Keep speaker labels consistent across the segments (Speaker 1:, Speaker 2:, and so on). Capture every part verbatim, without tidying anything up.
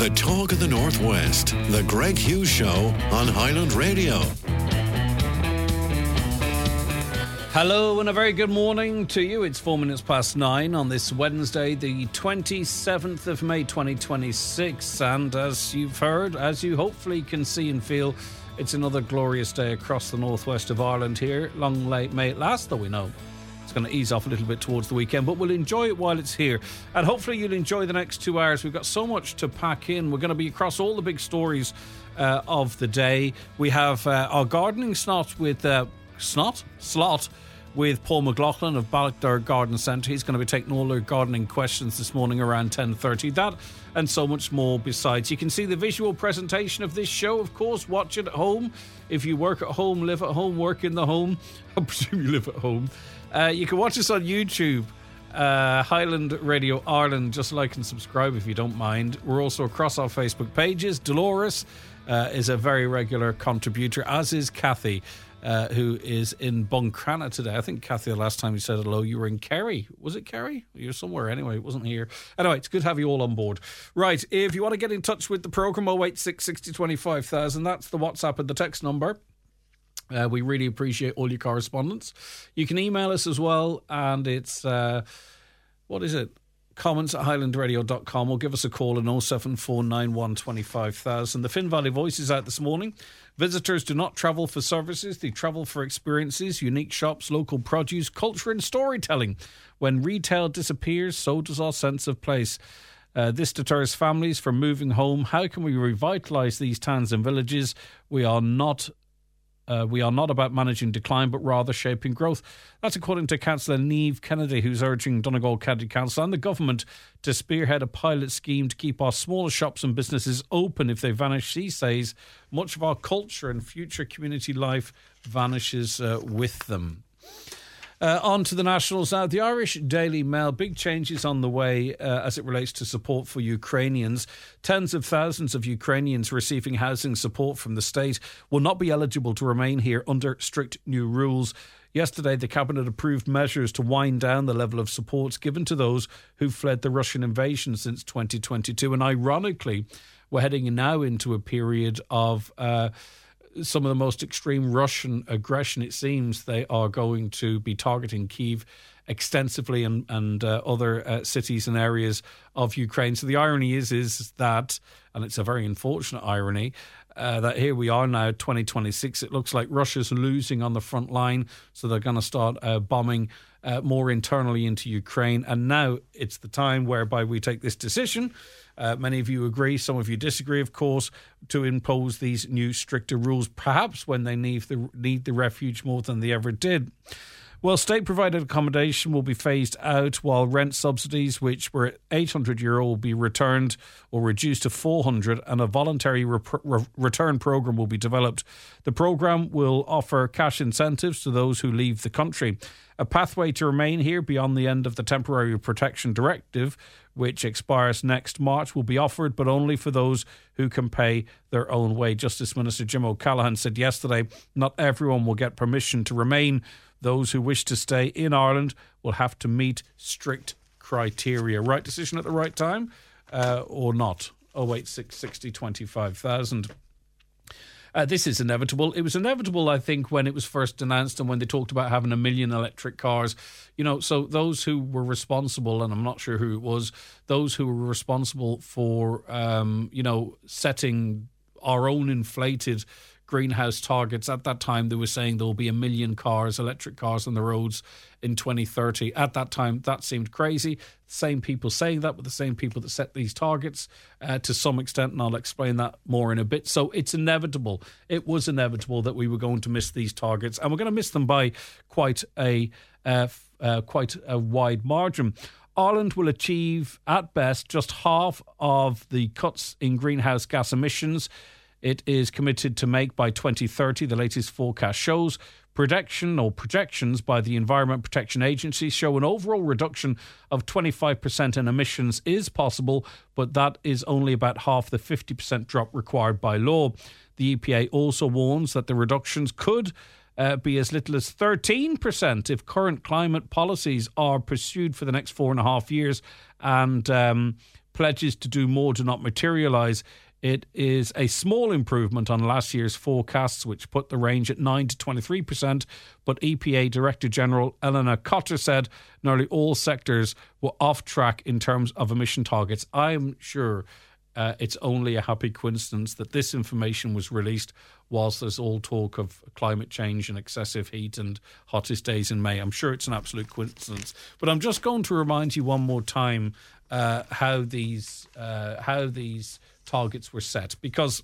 Speaker 1: The talk of the Northwest. The Greg Hughes Show on Highland Radio.
Speaker 2: Hello and a very good morning to you. It's four minutes past nine on this Wednesday, the twenty-seventh of May twenty twenty-six. And as you've heard, as you hopefully can see and feel, it's another glorious day across the northwest of Ireland here. Long late may it last, though we know it's going to ease off a little bit towards the weekend, but we'll enjoy it while it's here. And hopefully you'll enjoy the next two hours. We've got so much to pack in. We're going to be across all the big stories uh, of the day. We have uh, our gardening snot with... Uh, snot? Slot. with Paul McLaughlin of Ballochder Garden Centre. He's going to be taking all our gardening questions this morning around ten thirty. That and so much more besides. You can see the visual presentation of this show, of course. Watch it at home. If you work at home, live at home, work in the home, I presume you live at home. Uh, you can watch us on YouTube, uh, Highland Radio Ireland. Just like and subscribe if you don't mind. We're also across our Facebook pages. Dolores uh, is a very regular contributor, as is Kathy. Uh, who is in Buncrana today. I think, Kathy, the last time you said hello, you were in Kerry. Was it Kerry? You were somewhere anyway. It wasn't here. Anyway, it's good to have you all on board. Right, if you want to get in touch with the programme, oh eight six, sixty, twenty-five thousand, that's the WhatsApp and the text number. Uh, we really appreciate all your correspondence. You can email us as well, and it's, uh, what is it? Comments at highland radio dot com, or give us a call on oh seven four nine one, two five thousand. The Finn Valley Voice is out this morning. Visitors do not travel for services, they travel for experiences, unique shops, local produce, culture and storytelling. When retail disappears, so does our sense of place. Uh, this deters families from moving home. How can we revitalise these towns and villages? We are not Uh, we are not about managing decline, but rather shaping growth. That's according to Councillor Niamh Kennedy, who's urging Donegal County Council and the government to spearhead a pilot scheme to keep our smaller shops and businesses open. If they vanish, she says, much of our culture and future community life vanishes uh, with them. Uh, on to the nationals now. The Irish Daily Mail, big changes on the way uh, as it relates to support for Ukrainians. Tens of thousands of Ukrainians receiving housing support from the state will not be eligible to remain here under strict new rules. Yesterday, the Cabinet approved measures to wind down the level of supports given to those who fled the Russian invasion since twenty twenty-two. And ironically, we're heading now into a period of... Uh, some of the most extreme Russian aggression. It seems they are going to be targeting Kyiv extensively and, and uh, other uh, cities and areas of Ukraine. So the irony is, is that, and it's a very unfortunate irony, uh, that here we are now, twenty twenty-six. It looks like Russia's losing on the front line, so they're going to start uh, bombing uh, more internally into Ukraine. And now it's the time whereby we take this decision. Uh, many of you agree, some of you disagree, of course, to impose these new stricter rules, perhaps when they need the, need the refuge more than they ever did. Well, state-provided accommodation will be phased out, while rent subsidies, which were at eight hundred euro, will be returned or reduced to four hundred, and a voluntary re- re- return programme will be developed. The programme will offer cash incentives to those who leave the country. A pathway to remain here beyond the end of the Temporary Protection Directive, which expires next March, will be offered, but only for those who can pay their own way. Justice Minister Jim O'Callaghan said yesterday, not everyone will get permission to remain. Those who wish to stay in Ireland will have to meet strict criteria. Right decision at the right time uh, or not? oh eight six, sixty, twenty-five thousand. Uh, this is inevitable. It was inevitable, I think, when it was first announced and when they talked about having a million electric cars. You know, so those who were responsible, and I'm not sure who it was, those who were responsible for, um, you know, setting our own inflated greenhouse targets. At that time, they were saying there will be a million cars, electric cars on the roads in twenty thirty. At that time, that seemed crazy. Same people saying that, but the same people that set these targets uh, to some extent, and I'll explain that more in a bit. So it's inevitable. It was inevitable that we were going to miss these targets, and we're going to miss them by quite a uh, uh, quite a wide margin. Ireland will achieve, at best, just half of the cuts in greenhouse gas emissions it is committed to make by twenty thirty. The latest forecast shows prediction or projections by the Environment Protection Agency show an overall reduction of twenty-five percent in emissions is possible, but that is only about half the fifty percent drop required by law. The E P A also warns that the reductions could uh, be as little as thirteen percent if current climate policies are pursued for the next four and a half years. And um, pledges to do more do not materialise, it is a small improvement on last year's forecasts, which put the range at nine to twenty-three percent. But E P A Director General Elena Cotter said nearly all sectors were off track in terms of emission targets. I'm sure uh, it's only a happy coincidence that this information was released whilst there's all talk of climate change and excessive heat and hottest days in May. I'm sure it's an absolute coincidence. But I'm just going to remind you one more time uh, how these uh, how these targets were set, because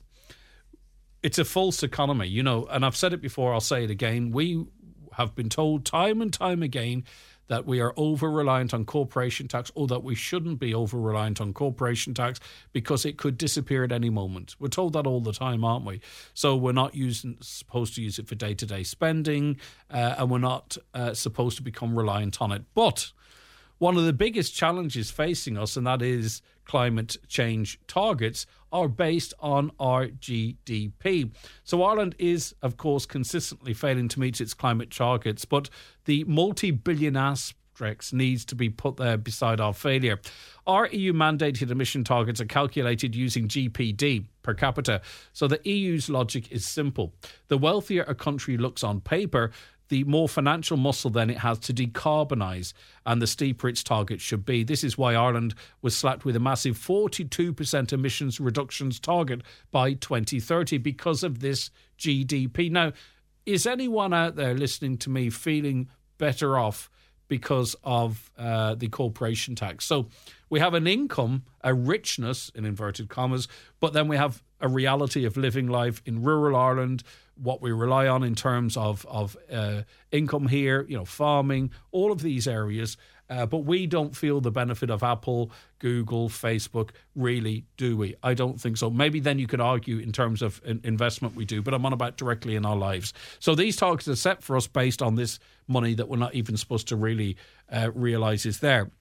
Speaker 2: it's a false economy, you know, and I've said it before, I'll say it again. We have been told time and time again that we are over-reliant on corporation tax, or that we shouldn't be over-reliant on corporation tax because it could disappear at any moment. We're told that all the time, aren't we? So we're not using, supposed to use it for day-to-day spending, uh, and we're not uh, supposed to become reliant on it. But one of the biggest challenges facing us, and that is climate change targets, are based on our G D P. So Ireland is, of course, consistently failing to meet its climate targets, but the multi-billion asterisks needs to be put there beside our failure. Our E U-mandated emission targets are calculated using G P D per capita. So the E U's logic is simple. The wealthier a country looks on paper, the more financial muscle then it has to decarbonise, and the steeper its target should be. This is why Ireland was slapped with a massive forty-two percent emissions reductions target by twenty thirty because of this G D P. Now, is anyone out there listening to me feeling better off because of uh, the corporation tax? So we have an income, a richness, in inverted commas, but then we have a reality of living life in rural Ireland, what we rely on in terms of, of uh, income here, you know, farming, all of these areas. Uh, but we don't feel the benefit of Apple, Google, Facebook, really, do we? I don't think so. Maybe then you could argue in terms of in- investment we do, but I'm on about directly in our lives. So these targets are set for us based on this money that we're not even supposed to really uh, realise is there.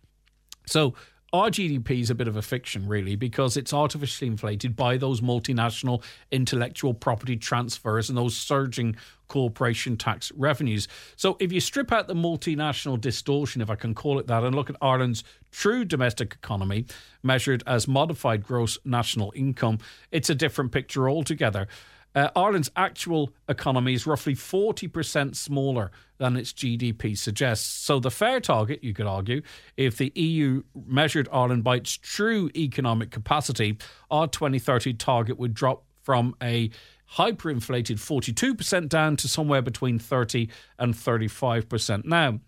Speaker 2: So our G D P is a bit of a fiction, really, because it's artificially inflated by those multinational intellectual property transfers and those surging corporation tax revenues. So if you strip out the multinational distortion, if I can call it that, and look at Ireland's true domestic economy, measured as modified gross national income, it's a different picture altogether. Uh, Ireland's actual economy is roughly forty percent smaller than its G D P suggests. So the fair target, you could argue, if the E U measured Ireland by its true economic capacity, our twenty thirty target would drop from a hyperinflated forty-two percent down to somewhere between thirty and thirty-five percent. Now,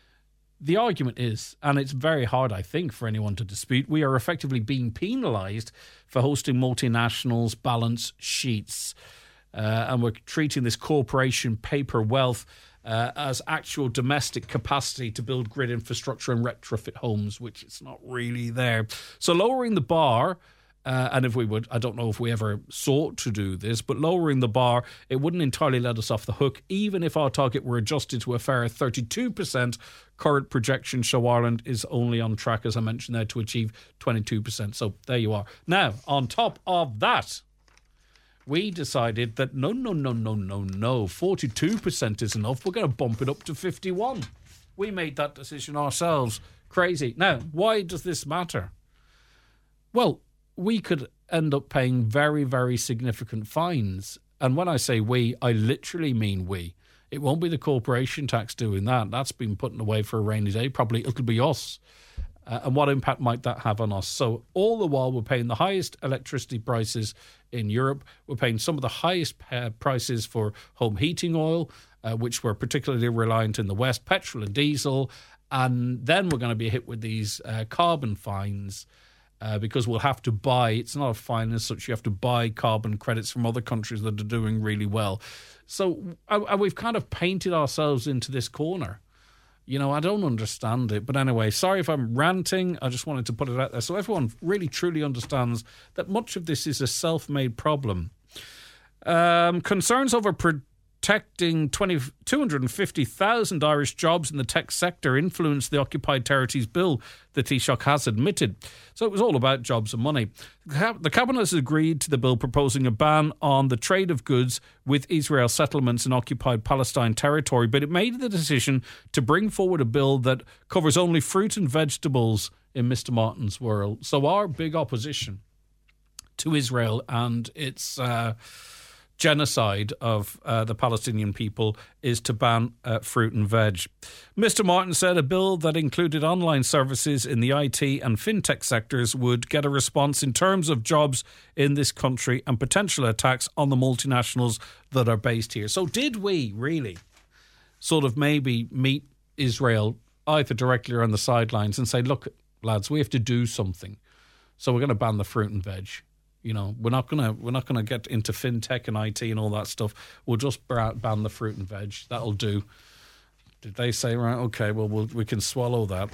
Speaker 2: the argument is, and it's very hard, I think, for anyone to dispute, we are effectively being penalised for hosting multinationals' balance sheets. Uh, and we're treating this corporation paper wealth uh, as actual domestic capacity to build grid infrastructure and retrofit homes, which is not really there. So lowering the bar, uh, and if we would, I don't know if we ever sought to do this, but lowering the bar, it wouldn't entirely let us off the hook, even if our target were adjusted to a fair thirty-two percent. Current projections show Ireland is only on track, as I mentioned there, to achieve twenty-two percent. So there you are. Now, on top of that, we decided that no, no, no, no, no, no, forty-two percent is enough. We're going to bump it up to fifty-one. We made that decision ourselves. Crazy. Now, why does this matter? Well, we could end up paying very, very significant fines. And when I say we, I literally mean we. It won't be the corporation tax doing that. That's been put away for a rainy day. Probably it'll be us. Uh, and what impact might that have on us? So all the while we're paying the highest electricity prices in Europe. We're paying some of the highest uh, prices for home heating oil, uh, which we're particularly reliant in the West, petrol and diesel. And then we're going to be hit with these uh, carbon fines uh, because we'll have to buy, it's not a fine as such, you have to buy carbon credits from other countries that are doing really well. So uh, we've kind of painted ourselves into this corner. You know, I don't understand it. But anyway, sorry if I'm ranting. I just wanted to put it out there so everyone really, truly understands that much of this is a self-made problem. Um, concerns over protecting two hundred fifty thousand Irish jobs in the tech sector influenced the Occupied Territories Bill, the Taoiseach has admitted. So it was all about jobs and money. The Cabinet has agreed to the bill proposing a ban on the trade of goods with Israel settlements in occupied Palestine territory, but it made the decision to bring forward a bill that covers only fruit and vegetables in Mister Martin's world. So our big opposition to Israel and its uh, genocide of uh, the Palestinian people is to ban uh, fruit and veg. Mister Martin said a bill that included online services in the I T and fintech sectors would get a response in terms of jobs in this country and potential attacks on the multinationals that are based here. So did we really sort of maybe meet Israel either directly or on the sidelines and say, look, lads, we have to do something. So we're going to ban the fruit and veg. You know, we're not gonna we're not gonna get into fintech and I T and all that stuff. We'll just ban the fruit and veg. That'll do. Did they say, right? Okay, well, we'll we can swallow that.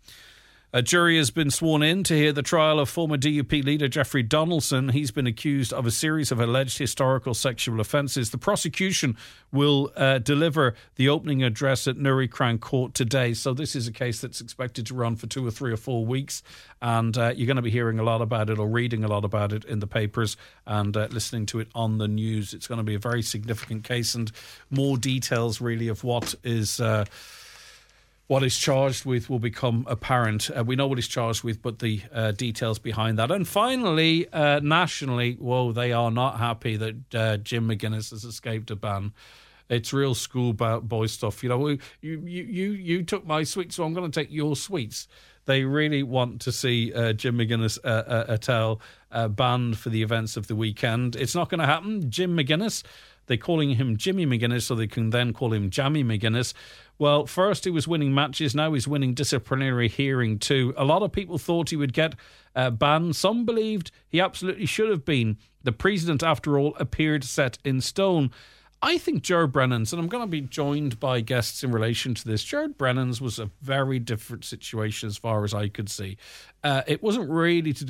Speaker 2: A jury has been sworn in to hear the trial of former D U P leader Jeffrey Donaldson. He's been accused of a series of alleged historical sexual offences. The prosecution will uh, deliver the opening address at Newry Crown Court today. So this is a case that's expected to run for two or three or four weeks. And uh, you're going to be hearing a lot about it or reading a lot about it in the papers and uh, listening to it on the news. It's going to be a very significant case, and more details really of what is... Uh, What is charged with will become apparent. Uh, we know what he's charged with, but the uh, details behind that. And finally, uh, nationally, whoa, they are not happy that uh, Jim McGuinness has escaped a ban. It's real schoolboy stuff. You know, you, you, you, you took my sweets, so I'm going to take your sweets. They really want to see uh, Jim McGuinness uh, uh, Attell uh, banned for the events of the weekend. It's not going to happen. Jim McGuinness, they're calling him Jimmy McGuinness, so they can then call him Jammy McGuinness. Well, first he was winning matches, now he's winning disciplinary hearing too. A lot of people thought he would get uh, banned. Some believed he absolutely should have been. The precedent, after all, appeared set in stone. I think Jared Brennan's, and I'm going to be joined by guests in relation to this, Jared Brennan's was a very different situation as far as I could see. Uh, it wasn't really to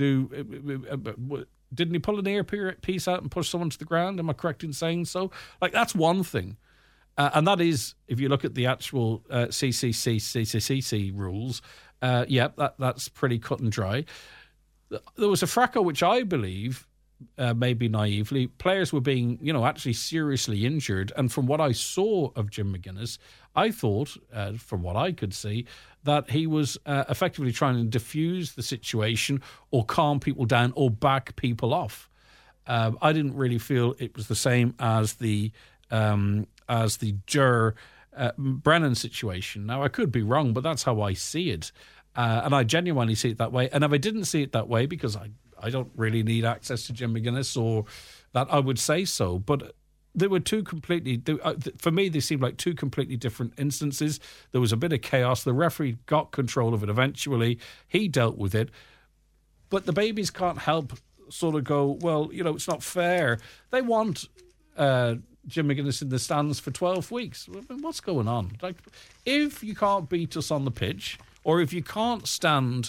Speaker 2: do... Didn't he pull an earpiece out and push someone to the ground? Am I correct in saying so? Like, that's one thing. Uh, and that is, if you look at the actual uh, C C C, C C C C rules, uh, yeah, that, that's pretty cut and dry. There was a fracas which I believe, uh, maybe naively, players were being, you know, actually seriously injured. And from what I saw of Jim McGuinness, I thought, uh, from what I could see, that he was uh, effectively trying to diffuse the situation or calm people down or back people off. Uh, I didn't really feel it was the same as the... Um, as the Jer uh, Brennan situation. Now, I could be wrong, but that's how I see it. Uh, and I genuinely see it that way. And if I didn't see it that way, because I, I don't really need access to Jim McGuinness or that, I would say so. But there were two completely, they, uh, for me, they seemed like two completely different instances. There was a bit of chaos. The referee got control of it eventually. He dealt with it. But the babies can't help sort of go, well, you know, it's not fair. They want... Uh, Jim McGuinness in the stands for twelve weeks. What's going on? Like, if you can't beat us on the pitch, or if you can't stand,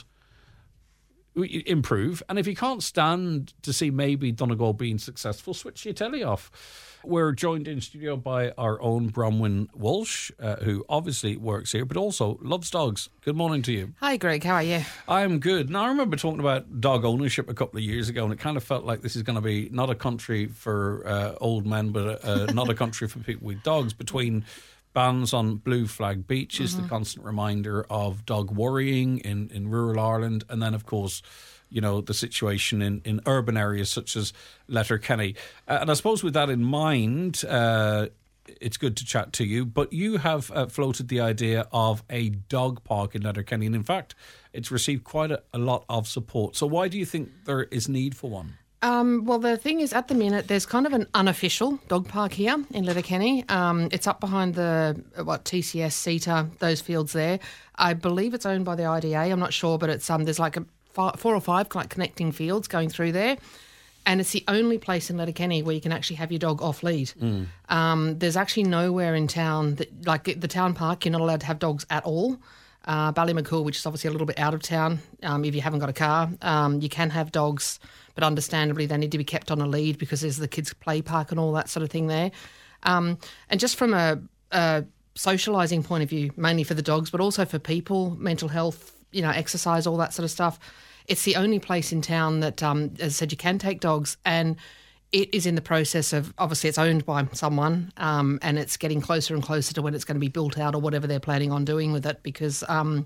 Speaker 2: improve, and if you can't stand to see maybe Donegal being successful, switch your telly off. We're joined in studio by our own Bronwyn Walsh, uh, who obviously works here, but also loves dogs. Good morning to you.
Speaker 3: Hi, Greg. How are you?
Speaker 2: I'm good. Now, I remember talking about dog ownership a couple of years ago, and it kind of felt like this is going to be not a country for uh, old men, but uh, not a country for people with dogs. Between bans on blue flag beaches, mm-hmm. the constant reminder of dog worrying in, in rural Ireland, and then, of course, you know, the situation in, in urban areas such as Letterkenny. Uh, and I suppose with that in mind, uh, it's good to chat to you, but you have uh, floated the idea of a dog park in Letterkenny, and in fact, it's received quite a, a lot of support. So why do you think there is need for one?
Speaker 3: Um, well, the thing is, at the minute, there's kind of an unofficial dog park here in Letterkenny. Um, it's up behind the, what, T C S, CETA, those fields there. I believe it's owned by the I D A. I'm not sure, but it's um, there's like a four or five like connecting fields going through there, and it's the only place in Letterkenny where you can actually have your dog off lead. Mm. Um, there's actually nowhere in town that, like the town park, you're not allowed to have dogs at all. Uh, Ballymacool, which is obviously a little bit out of town, um, if you haven't got a car, um, you can have dogs, but understandably they need to be kept on a lead because there's the kids' play park and all that sort of thing there. Um, and just from a, a socialising point of view, mainly for the dogs, but also for people, mental health, you know, exercise, all that sort of stuff. It's the only place in town that, um, as I said, you can take dogs, and it is in the process of, obviously it's owned by someone, um, and it's getting closer and closer to when it's going to be built out or whatever they're planning on doing with it, because um,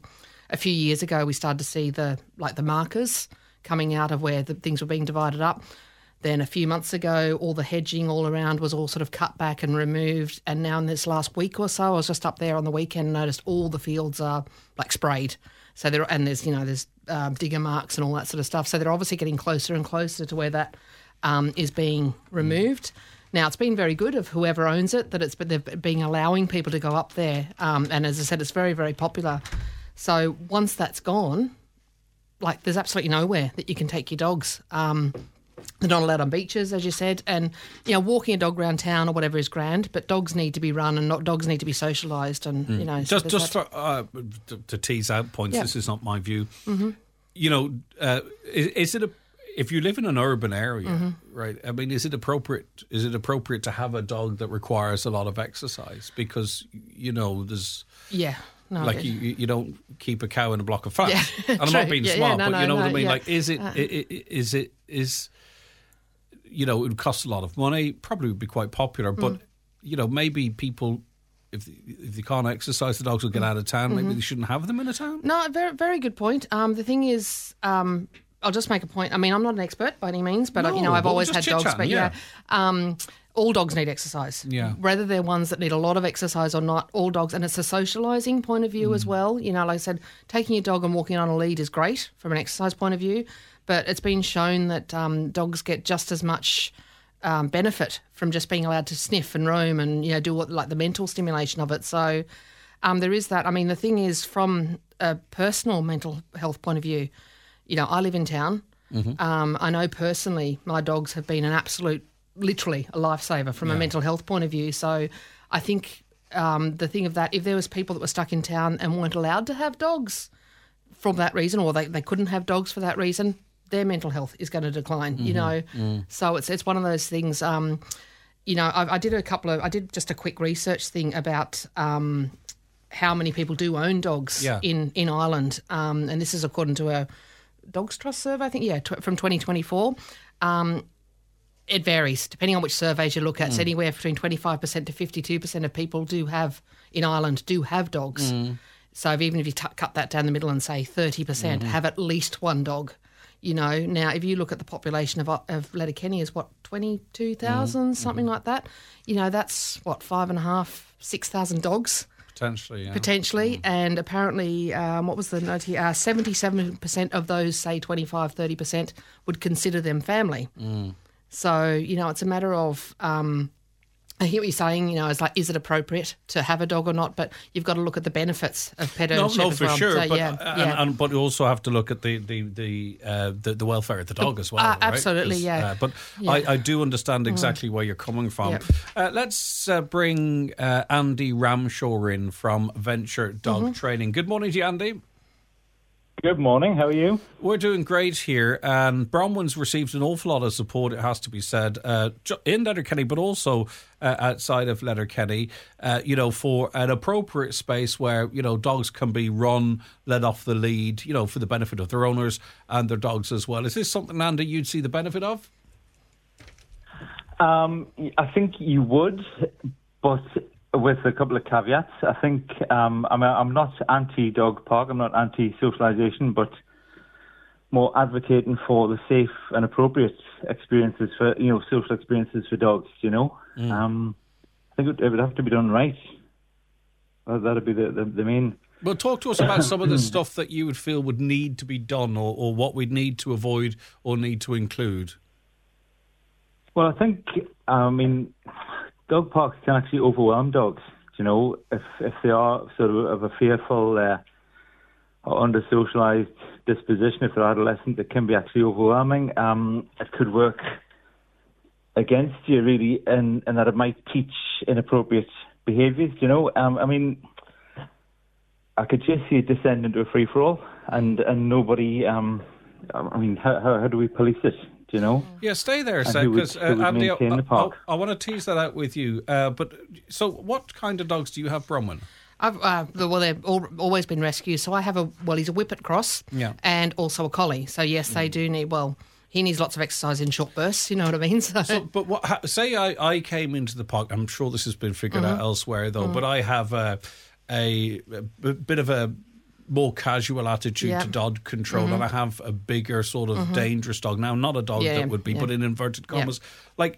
Speaker 3: a few years ago we started to see the like the markers coming out of where the things were being divided up. Then a few months ago, all the hedging all around was all sort of cut back and removed. And now in this last week or so, I was just up there on the weekend and noticed all the fields are like sprayed. So there, and there's, you know, there's um, digger marks and all that sort of stuff. So they're obviously getting closer and closer to where that um, is being removed. Now, it's been very good of whoever owns it that it's they've been allowing people to go up there. Um, and as I said, it's very, very popular. So once that's gone, like there's absolutely nowhere that you can take your dogs. Um They're not allowed on beaches, as you said, and you know, walking a dog around town or whatever is grand. But dogs need to be run, and not dogs need to be socialised, and mm. you know.
Speaker 2: Just,
Speaker 3: so
Speaker 2: just for uh, to, to tease out points. Yeah. This is not my view.
Speaker 3: Mm-hmm.
Speaker 2: You know, uh, is, is it a if you live in an urban area, mm-hmm. right? I mean, is it appropriate? Is it appropriate to have a dog that requires a lot of exercise? Because you know, there's
Speaker 3: yeah. No,
Speaker 2: like you, you don't keep a cow in a block of flats.
Speaker 3: Yeah,
Speaker 2: and I'm
Speaker 3: true.
Speaker 2: not being
Speaker 3: yeah,
Speaker 2: smart,
Speaker 3: yeah, no,
Speaker 2: but
Speaker 3: no,
Speaker 2: you know
Speaker 3: no,
Speaker 2: what I mean.
Speaker 3: Yeah.
Speaker 2: Like, is it,
Speaker 3: uh,
Speaker 2: is it is you know, it would cost a lot of money. Probably would be quite popular, but mm. you know, maybe people, if if they can't exercise, the dogs will get out of town. Maybe mm-hmm. they shouldn't have them in a town.
Speaker 3: No, very very good point. Um, the thing is, um, I'll just make a point. I mean, I'm not an expert by any means, but
Speaker 2: no,
Speaker 3: you know, I've always had dogs. But
Speaker 2: yeah,
Speaker 3: yeah um, all dogs need exercise.
Speaker 2: Yeah,
Speaker 3: whether they're ones that need a lot of exercise or not, all dogs, and it's a socialising point of view mm. as well. You know, like I said, taking your dog and walking on a lead is great from an exercise point of view, but it's been shown that um, dogs get just as much um, benefit from just being allowed to sniff and roam and you know do what, like the mental stimulation of it. So um, there is that. I mean, the thing is, from a personal mental health point of view, you know, I live in town. Mm-hmm. Um, I know personally my dogs have been an absolute, literally a lifesaver from yeah. a mental health point of view. So I think um, the thing of that, if there was people that were stuck in town and weren't allowed to have dogs from that reason, or they, they couldn't have dogs for that reason, their mental health is going to decline, mm-hmm. you know. Mm. So it's it's one of those things, um, you know, I, I did a couple of, I did just a quick research thing about um, how many people do own dogs
Speaker 2: yeah.
Speaker 3: in, in Ireland. Um, and this is according to a Dogs Trust survey, I think, yeah, tw- from twenty twenty-four. Um, it varies depending on which surveys you look at. Mm. It's anywhere between twenty-five percent to fifty-two percent of people do have, in Ireland, do have dogs. Mm. So if, even if you t- cut that down the middle and say thirty percent mm-hmm. have at least one dog, you know. Now, if you look at the population of, of Letterkenny is what, twenty-two thousand, mm. something mm-hmm. like that. You know, that's, what, five and a half, six thousand dogs.
Speaker 2: Potentially, yeah.
Speaker 3: Potentially,
Speaker 2: mm.
Speaker 3: and apparently, um, what was the note here? Uh, seventy-seven percent of those, say twenty-five, thirty percent, would consider them family.
Speaker 2: Mm.
Speaker 3: So, you know, it's a matter of, um, I hear what you're saying, you know, it's like, is it appropriate to have a dog or not? But you've got to look at the benefits of pet ownership
Speaker 2: no, no,
Speaker 3: as
Speaker 2: for
Speaker 3: well.
Speaker 2: sure.
Speaker 3: So,
Speaker 2: but,
Speaker 3: yeah,
Speaker 2: and,
Speaker 3: yeah.
Speaker 2: And, but you also have to look at the the the, uh, the, the welfare of the dog as well.
Speaker 3: Uh,
Speaker 2: right?
Speaker 3: absolutely, yeah.
Speaker 2: Uh, but
Speaker 3: yeah.
Speaker 2: I, I do understand exactly mm. where you're coming from.
Speaker 3: Yep.
Speaker 2: Uh, let's uh, bring uh, Andy Ramshaw in from Venture Dog mm-hmm. Training. Good morning to you, Andy.
Speaker 4: Good morning. How are you?
Speaker 2: We're doing great here, and Bronwyn's received an awful lot of support, it has to be said, uh, in Letterkenny, but also uh, outside of Letterkenny, uh, you know, for an appropriate space where, you know, dogs can be run, led off the lead, you know, for the benefit of their owners and their dogs as well. Is this something, Andy, you'd see the benefit of?
Speaker 4: Um, I think you would, but with a couple of caveats. I think um, I'm, I'm not anti-dog park, I'm not anti-socialisation, but more advocating for the safe and appropriate experiences for, you know, social experiences for dogs, you know. Mm. Um, I think it would, it would have to be done right. That would be the, the, the main...
Speaker 2: Well, talk to us about some of the stuff that you would feel would need to be done, or, or what we'd need to avoid or need to include.
Speaker 4: Well, I think, I mean... dog parks can actually overwhelm dogs, you know, if if they are sort of, of a fearful uh, or under-socialised disposition, if they're adolescent, it can be actually overwhelming. Um, it could work against you, really, and, and that it might teach inappropriate behaviours, you know. Um, I mean, I could just see it descend into a free-for-all, and, and nobody, um, I mean, how, how, how do we police it? You know?
Speaker 2: Yeah, stay there, because uh, Andy, I, I, I want to tease that out with you. Uh, but so, what kind of dogs do you have, Bronwyn?
Speaker 3: I've uh, well, they've all, always been rescues. So I have a well, he's a Whippet cross,
Speaker 2: yeah, and
Speaker 3: also a collie. So yes, they mm. do need. Well, he needs lots of exercise in short bursts. You know what I mean? So,
Speaker 2: so but what? Say I, I came into the park. I'm sure this has been figured mm-hmm. out elsewhere, though. Mm. But I have a, a, a bit of a more casual attitude
Speaker 3: Yeah.
Speaker 2: to dog control, mm-hmm. and I have a bigger sort of mm-hmm. dangerous dog. Now, not a dog
Speaker 3: yeah,
Speaker 2: that would be
Speaker 3: yeah.
Speaker 2: put in inverted commas. Yeah. Like,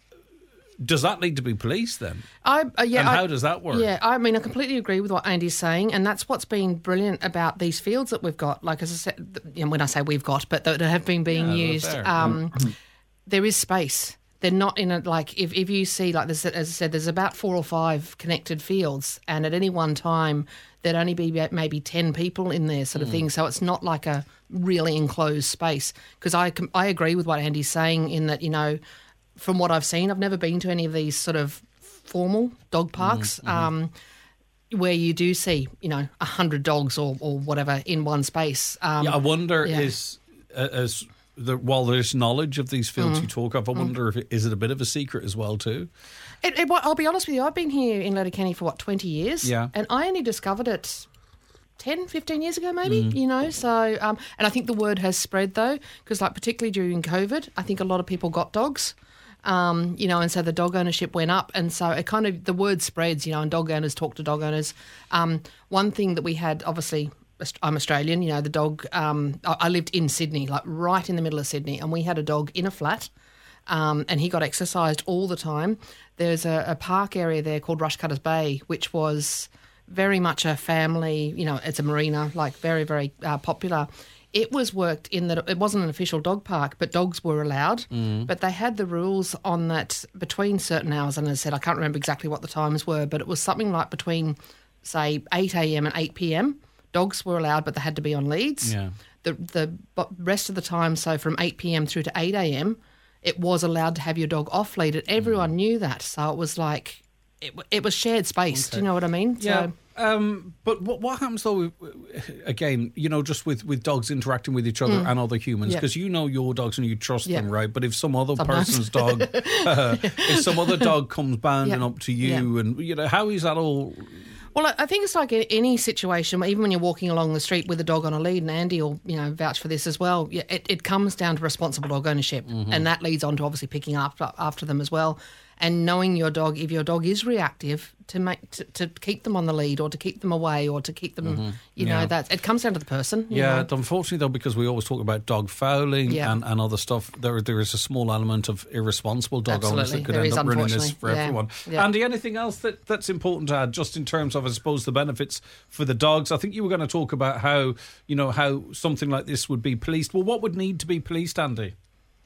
Speaker 2: does that need to be policed then?
Speaker 3: I, uh, yeah,
Speaker 2: and
Speaker 3: I,
Speaker 2: how does that work?
Speaker 3: Yeah, I mean, I completely agree with what Andy's saying, and that's what's been brilliant about these fields that we've got. Like, as I said, you know, when I say we've got, but that have been being
Speaker 2: yeah,
Speaker 3: used, um, there is space. They're not in a, like, if, if you see, like, there's, as I said, there's about four or five connected fields, and at any one time, there'd only be maybe ten people in there, sort of mm. thing. So it's not like a really enclosed space. Because I, I agree with what Andy's saying in that, you know, from what I've seen, I've never been to any of these sort of formal dog parks mm-hmm. um, where you do see, you know, a hundred dogs or, or whatever in one space. Um,
Speaker 2: yeah, I wonder
Speaker 3: yeah.
Speaker 2: is uh, as the, while there's knowledge of these fields mm. you talk of, I mm. wonder if it, is it a bit of a secret as well too?
Speaker 3: It, it, I'll be honest with you, I've been here in Letterkenny for what twenty years,
Speaker 2: yeah, and
Speaker 3: I only discovered it ten, fifteen years ago maybe, mm. you know, so, um, and I think the word has spread though, because like particularly during COVID, I think a lot of people got dogs. Um, you know, and so the dog ownership went up, and so it kind of, the word spreads, you know, and dog owners talk to dog owners. Um, one thing that we had, obviously, I'm Australian, you know, the dog, um, I lived in Sydney, like right in the middle of Sydney, and we had a dog in a flat, um, and he got exercised all the time. There's a, a park area there called Rushcutters Bay, which was very much a family, you know, it's a marina, like very, very uh, popular. It was worked in that it wasn't an official dog park, but dogs were allowed. Mm. But they had the rules on that between certain hours. And as I said, I can't remember exactly what the times were, but it was something like between, say, eight a.m. and eight p.m. Dogs were allowed, but they had to be on leads.
Speaker 2: Yeah.
Speaker 3: The the rest of the time, so from eight p.m. through to eight a.m., it was allowed to have your dog off lead. And everyone mm. knew that. So it was like, it, it was shared space. Okay. Do you know what I mean?
Speaker 2: Yeah.
Speaker 3: So,
Speaker 2: Um, but what, what happens though, again, you know, just with, with dogs interacting with each other mm. and other humans, because yep. you know your dogs and you trust yep. them, right? But if some other Sometimes. person's dog, uh, if some other dog comes bounding yep. up to you, yep. and you know, how is that all?
Speaker 3: Well, I think it's like in any situation, even when you're walking along the street with a dog on a lead, and Andy will, you know, vouch for this as well, it, it comes down to responsible dog ownership, mm-hmm. and that leads on to obviously picking up after them as well. And knowing your dog, if your dog is reactive, to make to, to keep them on the lead or to keep them away or to keep them, mm-hmm. you know, yeah. that it comes down to the person. You
Speaker 2: yeah,
Speaker 3: know?
Speaker 2: Unfortunately though, because we always talk about dog fouling yeah. and, and other stuff, there there is a small element of irresponsible dog
Speaker 3: Absolutely.
Speaker 2: owners that could
Speaker 3: there
Speaker 2: end
Speaker 3: is,
Speaker 2: up ruining this for
Speaker 3: yeah.
Speaker 2: everyone.
Speaker 3: Yeah.
Speaker 2: Andy, anything else that, that's important to add, just in terms of, I suppose, the benefits for the dogs? I think you were going to talk about how, you know, how something like this would be policed. Well, what would need to be policed, Andy?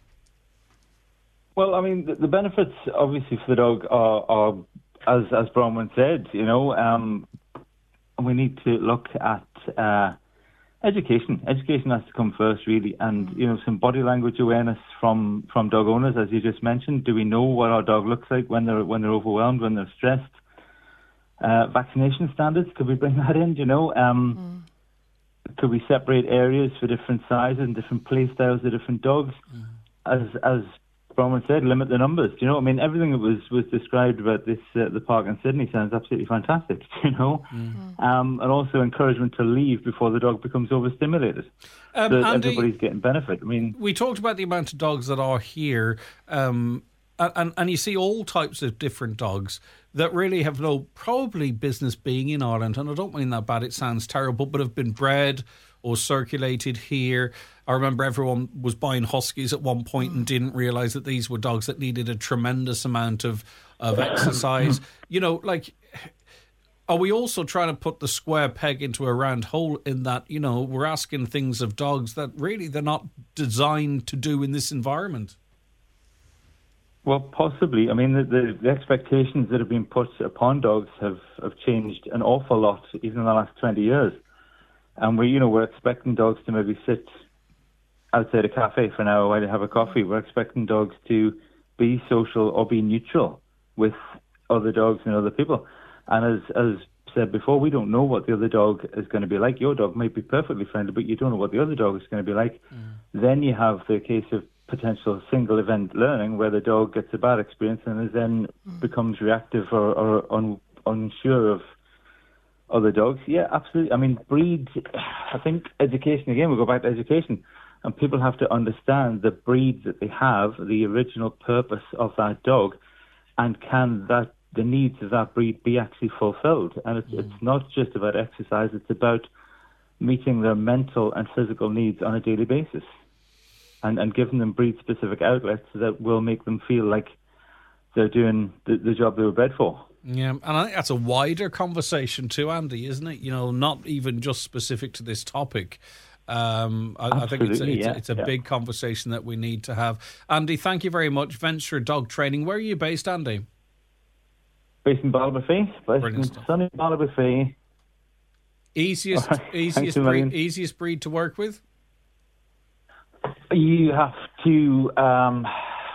Speaker 4: Well, I mean, the, the benefits, obviously, for the dog are, are as as Bronwyn said, you know, um, we need to look at uh, education. Education has to come first, really, and, you know, some body language awareness from, from dog owners, as you just mentioned. Do we know what our dog looks like when they're when they're overwhelmed, when they're stressed? Uh, vaccination standards, could we bring that in, you know? Um, mm. Could we separate areas for different sizes and different play styles of different dogs? Mm. As as Bronwyn said, limit the numbers. Do you know? I mean, everything that was, was described about this uh, the park in Sydney sounds absolutely fantastic. Do you know? Mm-hmm. Um, and also encouragement to leave before the dog becomes overstimulated. Um, so
Speaker 2: Andy,
Speaker 4: everybody's getting benefit. I mean,
Speaker 2: we talked about the amount of dogs that are here, um, and and you see all types of different dogs that really have no probably business being in Ireland. And I don't mean that bad. It sounds terrible, but have been bred or circulated here. I remember everyone was buying Huskies at one point and didn't realise that these were dogs that needed a tremendous amount of, of exercise. You know, like, are we also trying to put the square peg into a round hole in that, you know, we're asking things of dogs that really they're not designed to do in this environment?
Speaker 4: Well, possibly. I mean, the, the, the expectations that have been put upon dogs have, have changed an awful lot, even in the last twenty years. And we, you know, we're expecting dogs to maybe sit outside a cafe for an hour while they have a coffee. We're expecting dogs to be social or be neutral with other dogs and other people. And as as said before, we don't know what the other dog is going to be like. Your dog might be perfectly friendly, but you don't know what the other dog is going to be like. Mm. Then you have the case of potential single event learning where the dog gets a bad experience and then mm. becomes reactive or, or un, unsure of other dogs. Yeah, absolutely. I mean, breed, I think education, again, we go back to education, and people have to understand the breed that they have, the original purpose of that dog, and can that the needs of that breed be actually fulfilled. And it's, mm. it's not just about exercise, it's about meeting their mental and physical needs on a daily basis, and, and giving them breed-specific outlets that will make them feel like they're doing the, the job they were bred for.
Speaker 2: Yeah, and I think that's a wider conversation too, Andy, isn't it? You know, not even just specific to this topic. Um, I, I think it's a, it's,
Speaker 4: yeah,
Speaker 2: a, it's a
Speaker 4: yeah.
Speaker 2: big conversation that we need to have. Andy, thank you very much. Venture Dog Training. Where are you based, Andy?
Speaker 4: Based in Ballybofey, based in sunny Ballybofey.
Speaker 2: Easiest,
Speaker 4: Right.
Speaker 2: easiest, breed, easiest breed to work with?
Speaker 4: You have to. Um,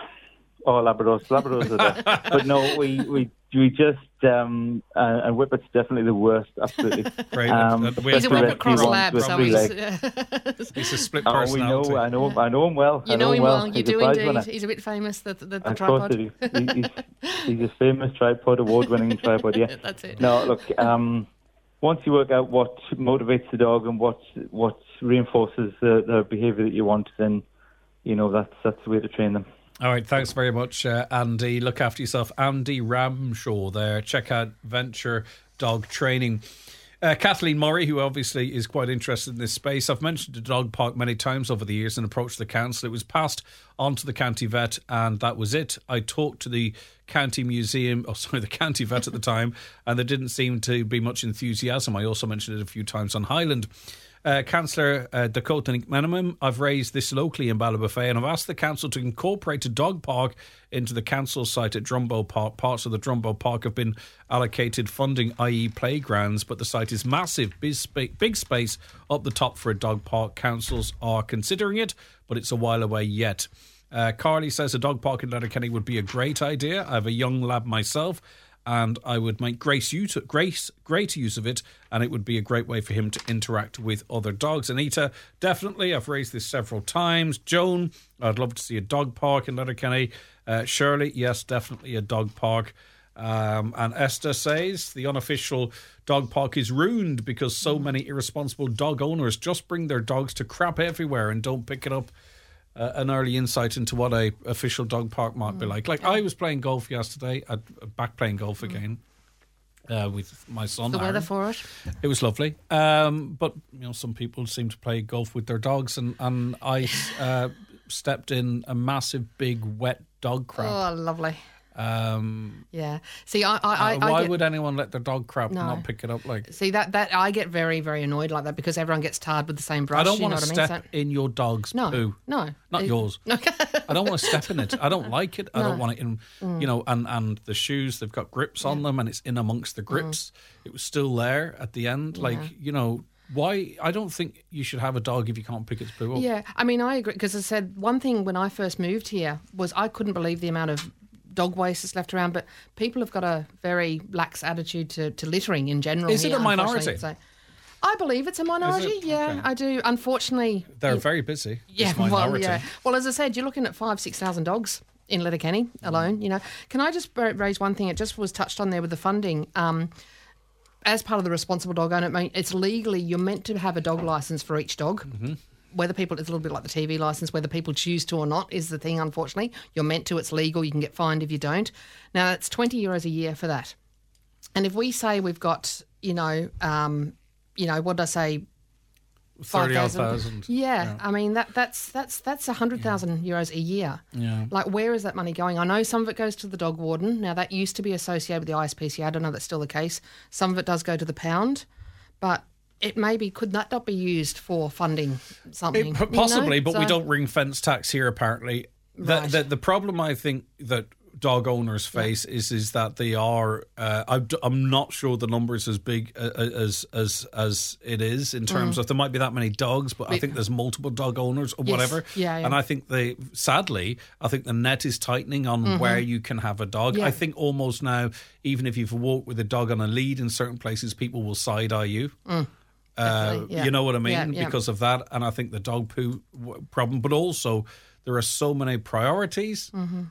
Speaker 4: oh, Labradors, Labradors are there. But no, we we we just um, uh, and Whippet's definitely the worst. Absolutely.
Speaker 2: Great.
Speaker 4: Um,
Speaker 3: He's a Whippet cross
Speaker 4: ones
Speaker 3: lab,
Speaker 4: with
Speaker 3: so
Speaker 4: three
Speaker 3: he's,
Speaker 4: legs.
Speaker 2: He's a split
Speaker 4: Oh, we
Speaker 2: personality.
Speaker 4: know. I know. I know him well.
Speaker 3: you
Speaker 4: I
Speaker 3: know him well. You
Speaker 4: He's
Speaker 3: do
Speaker 4: a prize
Speaker 3: indeed.
Speaker 4: winner.
Speaker 3: He's a bit famous, the, the, the
Speaker 4: Of
Speaker 3: tripod.
Speaker 4: course, he, he, he's, he's a famous tripod, award-winning tripod. Yeah,
Speaker 3: That's it.
Speaker 4: No, look. Um, once you work out what motivates the dog and what what reinforces the, the behaviour that you want, then you know that's that's the way to train them.
Speaker 2: All right, thanks very much, uh, Andy. Look after yourself. Andy Ramshaw there. Check out Venture Dog Training. Uh, Kathleen Murray, who obviously is quite interested in this space. I've mentioned the dog park many times over the years and approached the council. It was passed on to the county vet, and that was it. I talked to the county museum, oh sorry, the county vet at the time, and there didn't seem to be much enthusiasm. I also mentioned it a few times on Highland. Uh, Councillor uh, Dakota McMenamin, I've raised this locally in Ballybofey, and I've asked the council to incorporate a dog park into the council site at Drumbo Park. Parts of the Drumbo Park have been allocated funding, that is playgrounds, but the site is massive, big, spa- big space up the top for a dog park. Councils are considering it, but it's a while away yet. Uh, Carly says a dog park in Letterkenny would be a great idea. I have a young lab myself, and I would make Grace use, Grace great use of it, and it would be a great way for him to interact with other dogs. Anita, definitely. I've raised this several times. Joan, I'd love to see a dog park in Letterkenny. Uh, Shirley, yes, definitely a dog park. Um, and Esther says the unofficial dog park is ruined because so many irresponsible dog owners just bring their dogs to crap everywhere and don't pick it up. Uh, an early insight into what a official dog park might be like. Like I was playing golf yesterday, uh, back playing golf again uh, with my son.
Speaker 3: The
Speaker 2: Aaron.
Speaker 3: weather for it.
Speaker 2: It was lovely, um, but you know some people seem to play golf with their dogs, and and I uh, stepped in a massive, big, wet dog crap.
Speaker 3: Oh, lovely.
Speaker 2: Um,
Speaker 3: Yeah. See, I, I, I,
Speaker 2: uh, why
Speaker 3: I get,
Speaker 2: would anyone let their dog crap
Speaker 3: No.
Speaker 2: and not pick it up? Like,
Speaker 3: see that that I get very very annoyed like that because everyone gets tarred with the same brush.
Speaker 2: I don't
Speaker 3: you
Speaker 2: want
Speaker 3: know
Speaker 2: to
Speaker 3: what I mean?
Speaker 2: step
Speaker 3: So-
Speaker 2: in your dog's
Speaker 3: No,
Speaker 2: poo.
Speaker 3: no,
Speaker 2: Not
Speaker 3: It-
Speaker 2: yours. I don't want to step in it. I don't like it. I don't want it in, you know, and, and the shoes, they've got grips on them and it's in amongst the grips. It was still there at the end. Like, you know, why? I don't think you should have a dog if you can't pick its poo up.
Speaker 3: Yeah, I mean, I agree because I said one thing when I first moved here was I couldn't believe the amount of dog waste that's left around, but people have got a very lax attitude to, to littering in general.
Speaker 2: Is it
Speaker 3: here,
Speaker 2: a minority?
Speaker 3: unfortunately. So I believe it's a minority. Yeah,
Speaker 2: Okay.
Speaker 3: I do. Unfortunately,
Speaker 2: They're
Speaker 3: you-
Speaker 2: very busy.
Speaker 3: yeah,
Speaker 2: this
Speaker 3: well,
Speaker 2: minority.
Speaker 3: yeah. Well, as I said, you're looking at five, six thousand dogs in Letterkenny alone. You know, can I just ra- raise one thing? It just was touched on there with the funding. Um, as part of the responsible dog owner, I mean, it's legally you're meant to have a dog license for each dog. Mm-hmm. Whether people, it's a little bit like the T V license, whether people choose to or not is the thing, unfortunately. You're meant to, it's legal, you can get fined if you don't. Now, it's twenty euros a year for that. And if we say we've got, you know, um, you know, what did I say?
Speaker 2: thirty odd
Speaker 3: five thousand.
Speaker 2: thousand.
Speaker 3: Yeah, I mean, that that's that's that's one hundred thousand euros a year.
Speaker 2: Yeah.
Speaker 3: Like, where is that money going? I know some of it goes to the dog warden. Now, that used to be associated with the I S P C A. I don't know if that's still the case. Some of it does go to the pound, but it maybe could that not be used for funding something?
Speaker 2: It- possibly,
Speaker 3: you know?
Speaker 2: but we
Speaker 3: So-
Speaker 2: don't ring fence tax here, apparently. The,
Speaker 3: Right.
Speaker 2: the, the problem I think that dog owners face is is that they are. Uh, I'm, I'm not sure the number is as big uh, as as as it is in terms of there might be that many dogs, but I think there's multiple dog owners or
Speaker 3: Yes.
Speaker 2: whatever.
Speaker 3: Yeah, yeah.
Speaker 2: And I think they, sadly, I think the net is tightening on where you can have a dog.
Speaker 3: Yeah.
Speaker 2: I think almost now, even if you've walked with a dog on a lead in certain places, people will side eye you. Uh,
Speaker 3: Definitely, yeah.
Speaker 2: You know what I mean?
Speaker 3: Yeah, yeah.
Speaker 2: Because of that. And I think the dog poo w- problem, but also there are so many priorities.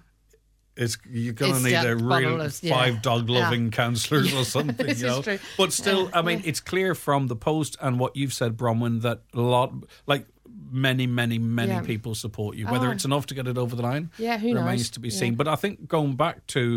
Speaker 2: It's, you're going to
Speaker 3: It's
Speaker 2: need
Speaker 3: that
Speaker 2: a real
Speaker 3: bottomless, yeah.
Speaker 2: five dog loving
Speaker 3: Yeah.
Speaker 2: counsellors or something,
Speaker 3: This
Speaker 2: you
Speaker 3: is
Speaker 2: know.
Speaker 3: true.
Speaker 2: But still, I mean,
Speaker 3: Yeah.
Speaker 2: it's clear from the post and what you've said, Bronwyn, that a lot, like many, many, many
Speaker 3: Yeah.
Speaker 2: people support you. Whether
Speaker 3: Oh.
Speaker 2: it's enough to get it over the line
Speaker 3: Yeah, who knows?
Speaker 2: remains to be
Speaker 3: Yeah.
Speaker 2: seen. But I think going back to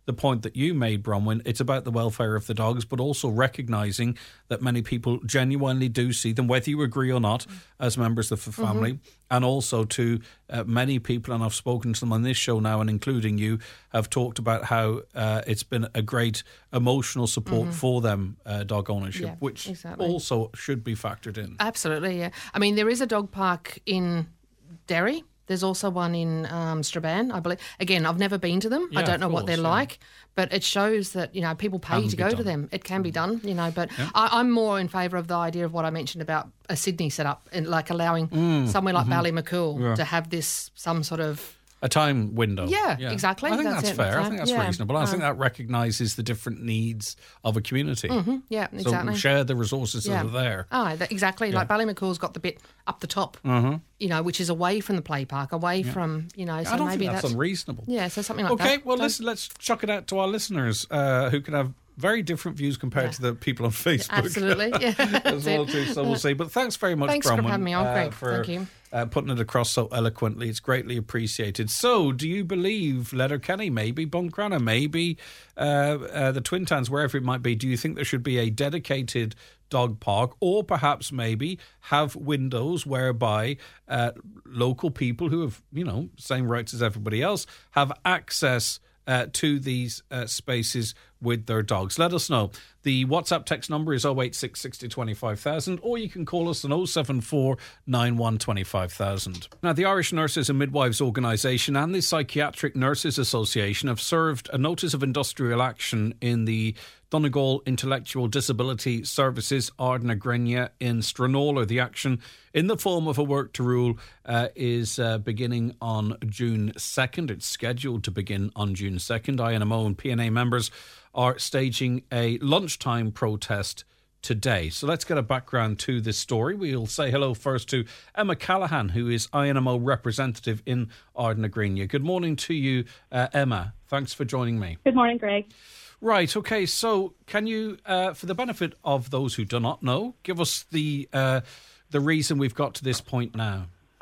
Speaker 2: the point that you made, Bronwyn. It's about the welfare of the dogs, but also recognising that many people genuinely do see them, whether you agree or not, as members of the family. Mm-hmm. And also to uh, many people, and I've spoken to them on this show now, and including you, have talked about how uh, it's been a great emotional support mm-hmm. for them, uh, dog ownership,
Speaker 3: yeah,
Speaker 2: which
Speaker 3: exactly.
Speaker 2: also should be factored in.
Speaker 3: Absolutely, yeah. I mean, there is a dog park in Derry. There's also one in um, Strabane, I believe. Again, I've never been to them.
Speaker 2: Yeah,
Speaker 3: I don't know
Speaker 2: course,
Speaker 3: what they're
Speaker 2: yeah.
Speaker 3: like, but it shows that, you know, people pay
Speaker 2: Can
Speaker 3: to
Speaker 2: be
Speaker 3: go
Speaker 2: done.
Speaker 3: to them. It can be done, you know, but
Speaker 2: Yeah.
Speaker 3: I, I'm more in favour of the idea of what I mentioned about a Sydney setup, and like allowing
Speaker 2: Mm,
Speaker 3: somewhere like
Speaker 2: mm-hmm.
Speaker 3: Ballymacool
Speaker 2: Yeah.
Speaker 3: to have this, some sort of...
Speaker 2: A time window.
Speaker 3: Yeah, exactly.
Speaker 2: I think
Speaker 3: That's
Speaker 2: that's,
Speaker 3: it.
Speaker 2: fair.
Speaker 3: That's
Speaker 2: I think that's
Speaker 3: yeah.
Speaker 2: reasonable. I think
Speaker 3: Um,
Speaker 2: that recognises the different needs of a community.
Speaker 3: Mm-hmm, yeah, exactly.
Speaker 2: So share the resources
Speaker 3: yeah.
Speaker 2: that are there.
Speaker 3: Oh, that, exactly.
Speaker 2: Yeah.
Speaker 3: Like Ballymacool's got the bit up the top,
Speaker 2: Mm-hmm.
Speaker 3: you know, which is away from the play park, away from, you know, so
Speaker 2: I don't
Speaker 3: maybe
Speaker 2: think that's,
Speaker 3: that's...
Speaker 2: unreasonable.
Speaker 3: Yeah, so something like
Speaker 2: okay,
Speaker 3: that.
Speaker 2: well,
Speaker 3: So-
Speaker 2: listen, let's chuck it out to our listeners uh, who can have very different views compared
Speaker 3: Yeah.
Speaker 2: to the people on Facebook.
Speaker 3: Absolutely, yeah.
Speaker 2: as well, too, so we'll see. But thanks very much,
Speaker 3: Thanks for
Speaker 2: Bronwyn,
Speaker 3: having me on,
Speaker 2: uh,
Speaker 3: Greg.
Speaker 2: for
Speaker 3: Thank you.
Speaker 2: Uh, putting it across so eloquently. It's greatly appreciated. So, do you believe Letterkenny, maybe Buncrana, maybe uh, uh, the Twin Towns, wherever it might be, do you think there should be a dedicated dog park, or perhaps maybe have windows whereby uh, local people who have, you know, same rights as everybody else, have access Uh, to these uh, spaces with their dogs? Let us know. The WhatsApp text number is oh eight six, six oh, two five thousand, or you can call us on oh seven four, nine one, two five thousand. Now, the Irish Nurses and Midwives Organisation and the Psychiatric Nurses Association have served a notice of industrial action in the Donegal Intellectual Disability Services, Ardna Grenia in Stranraer. The action, in the form of a work to rule, uh, is uh, beginning on June second. It's scheduled to begin on June second. I N M O and P N A members are staging a lunchtime protest today. So let's get a background to this story. We'll say hello first to Emma Callahan, who is I N M O representative in Ardna Grenia. Good morning to you, uh, Emma. Thanks for joining me.
Speaker 5: Good morning, Greg.
Speaker 2: Right, okay, so can you, uh, for the benefit of those who do not know, give us the uh, the reason we've got to this point now?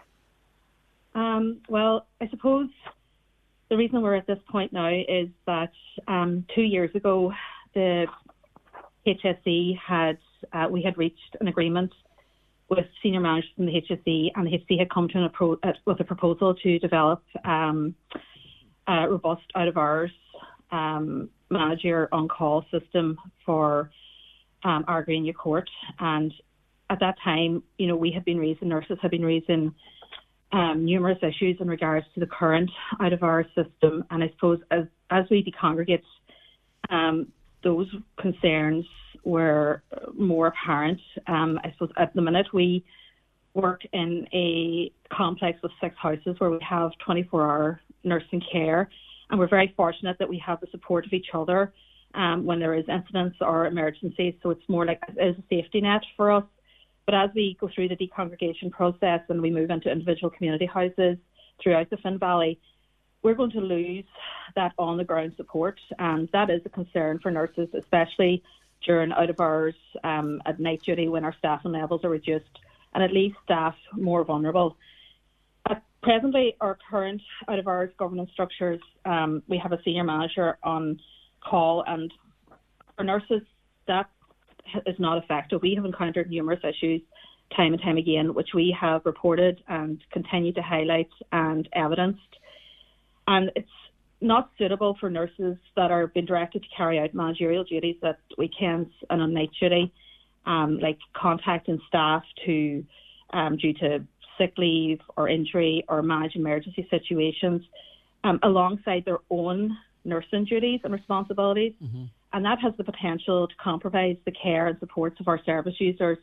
Speaker 5: Um, well, I suppose the reason we're at this point now is that um, two years ago, the H S E had, uh, we had reached an agreement with senior managers from the H S E, and the H S E had come to an appro- uh, with a proposal to develop um, a robust out-of-hours um, manager on-call system for um, our Grenia Court. And at that time, you know, we had been raising, nurses had been raising um, numerous issues in regards to the current out-of-hours system. And I suppose as, as we decongregate, um, those concerns were more apparent. Um, I suppose at the minute we work in a complex with six houses where we have twenty-four hour nursing care. And we're very fortunate that we have the support of each other um, when there is incidents or emergencies. So it's more like it is a safety net for us. But as we go through the decongregation process and we move into individual community houses throughout the Finn Valley, we're going to lose that on-the-ground support. And that is a concern for nurses, especially during out-of-hours um, at night duty when our staffing levels are reduced and it leaves staff more vulnerable. Presently, our current out-of-hours governance structures, um, we have a senior manager on call, and for nurses, that is not effective. We have encountered numerous issues time and time again, which we have reported and continue to highlight and evidenced. And it's not suitable for nurses that are being directed to carry out managerial duties at weekends and on night duty, um, like contacting staff to um, due to sick leave or injury or manage emergency situations um, alongside their own nursing duties and responsibilities. Mm-hmm. And that has the potential to compromise the care and supports of our service users.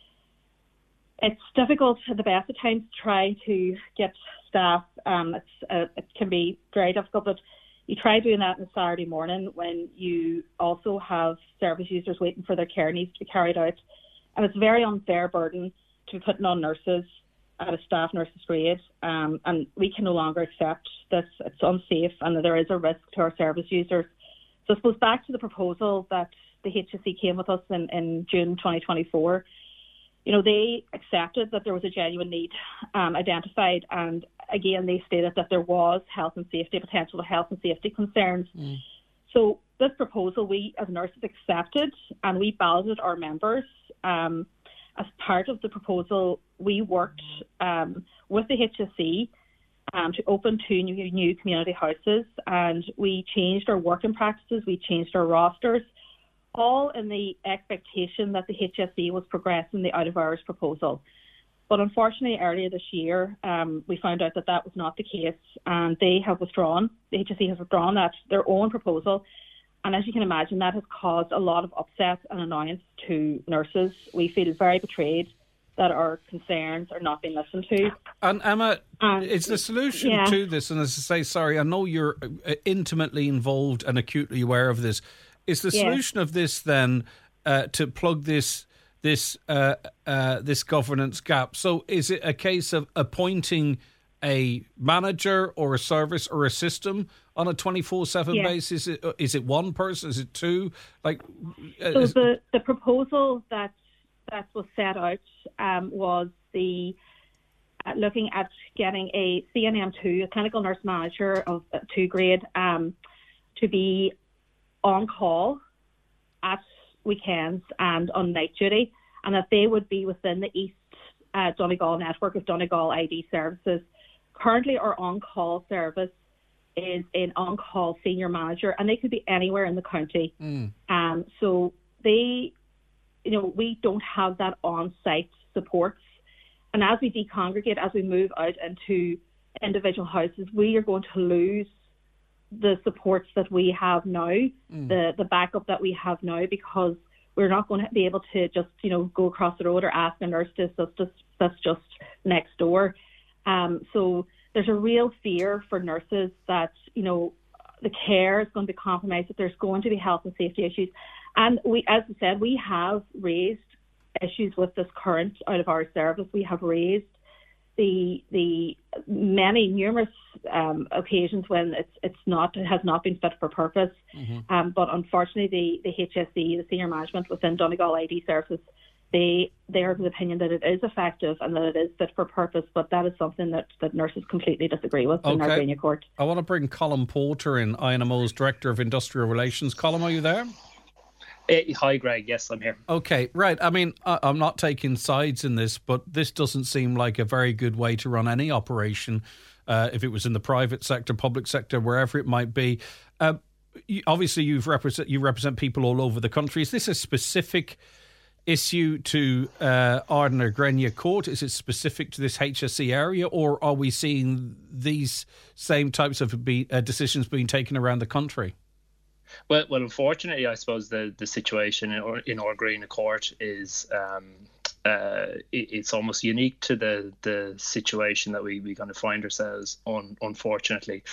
Speaker 5: It's difficult at the best of times to try to get staff. Um, it's, uh, it can be very difficult, but you try doing that on a Saturday morning when you also have service users waiting for their care needs to be carried out. And it's a very unfair burden to be putting on nurses at a staff nurse's grade, um, and we can no longer accept this. It's unsafe and there is a risk to our service users. So I suppose back to the proposal that the H S E came with us in, in June twenty twenty-four, you know, they accepted that there was a genuine need um, identified, and again they stated that there was health and safety, potential health and safety concerns. Mm. So this proposal we as nurses accepted, and we balloted our members. Um, as part of the proposal, we worked um, with the H S E um, to open two new, new community houses, and we changed our working practices, we changed our rosters, all in the expectation that the H S E was progressing the out-of-hours proposal. But unfortunately, earlier this year, um, we found out that that was not the case, and they have withdrawn, the H S E has withdrawn that, their own proposal. And as you can imagine, that has caused a lot of upset and annoyance to nurses. We feel very betrayed that our concerns are not being listened to.
Speaker 2: And Emma,
Speaker 5: and,
Speaker 2: is the solution
Speaker 5: yeah.
Speaker 2: to this, and as I say, sorry, I know you're intimately involved and acutely aware of this, is the
Speaker 5: yeah.
Speaker 2: solution of this then uh, to plug this this uh, uh, this governance gap? So is it a case of appointing a manager or a service or a system on a twenty-four seven
Speaker 5: yeah.
Speaker 2: basis? Is it, is it one person? Is it two? Like,
Speaker 5: so
Speaker 2: is,
Speaker 5: the, the proposal that that was set out um, was the uh, looking at getting a C N M two, a clinical nurse manager of uh, two grade, um, to be on call at weekends and on night duty, and that they would be within the East uh, Donegal network of Donegal I D services. Currently, our on-call service is an on-call senior manager, and they could be anywhere in the county. Mm. Um, so they, you know, we don't have that on-site support. And as we decongregate, as we move out into individual houses, we are going to lose the supports that we have now, mm. the the backup that we have now, because we're not going to be able to just, you know, go across the road or ask a nurse to that's just, that's just next door. Um, so there's a real fear for nurses that, you know, the care is going to be compromised, that there's going to be health and safety issues. And we, as I said, we have raised issues with this current out-of-hours service. We have raised the the many numerous um, occasions when it's it's not it has not been fit for purpose. Mm-hmm. Um, but unfortunately, the, the H S E, the senior management within Donegal I D services, they they are of the opinion that it is effective and that it is fit for purpose. But that is something that, that nurses completely disagree with
Speaker 2: okay.
Speaker 5: in Argreenia Court.
Speaker 2: I want to bring Colin Porter in, I N M O's Director of Industrial Relations. Colin, are you there?
Speaker 6: Hey, hi, Greg. Yes, I'm here.
Speaker 2: Okay, right. I mean, I'm not taking sides in this, but this doesn't seem like a very good way to run any operation, uh, if it was in the private sector, public sector, wherever it might be. Uh, you, obviously, you've represent, you represent people all over the country. Is this a specific issue to uh, Arden or Grenia Court? Is it specific to this H S E area, or are we seeing these same types of be, uh, decisions being taken around the country?
Speaker 6: Well, well, unfortunately, I suppose the, the situation in, in Argreenia Court is um, uh, it, it's almost unique to the, the situation that we, we kind of find ourselves on, unfortunately,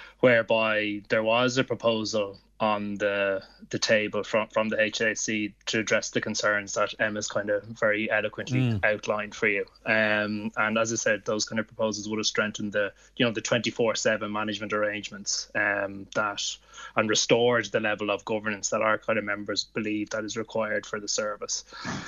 Speaker 6: whereby there was a proposal on the the table from, from the H S E to address the concerns that Emma's kind of very eloquently mm. outlined for you. Um, and as I said, those kind of proposals would have strengthened the, you know, the twenty-four seven management arrangements um, that and restored the level of governance that our kind of members believe that is required for the service.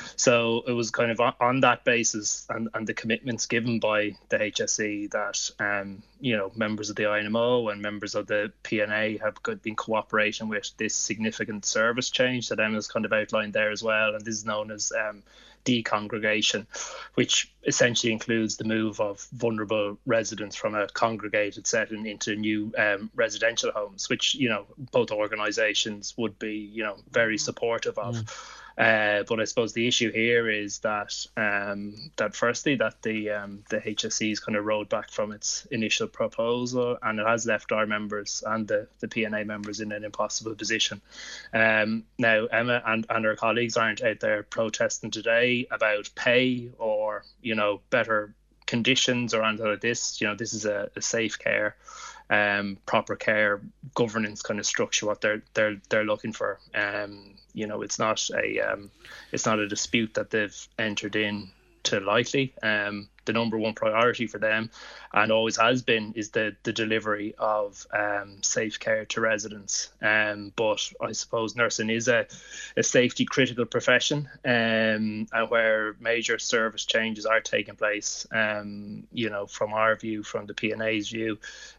Speaker 6: So it was kind of on, on that basis and, and the commitments given by the H S E that, um, you know, members of the I N M O and members of the P N A have been cooperating with this significant service change that Emma's kind of outlined there as well. And this is known as um, decongregation, which essentially includes the move of vulnerable residents from a congregated setting into new um, residential homes, which, you know, both organisations would be, you know, very supportive of. Mm. Uh, but I suppose the issue here is that um, that firstly that the um, the H S E's kind of rolled back from its initial proposal, and it has left our members and the, the P N A members in an impossible position. Um, now Emma and, and her colleagues aren't out there protesting today about pay or, you know, better conditions or anything like this. You know, this is a, a safe care, um, proper care governance kind of structure what they're they're they're looking for. Um, you know, it's not a um, it's not a dispute that they've entered in to lightly. Um, the number one priority for them, and always has been, is the the delivery of um, safe care to residents. Um, but I suppose nursing is a, a safety critical profession, um, and where major service changes are taking place, um, you know, from our view, from the P N A's view,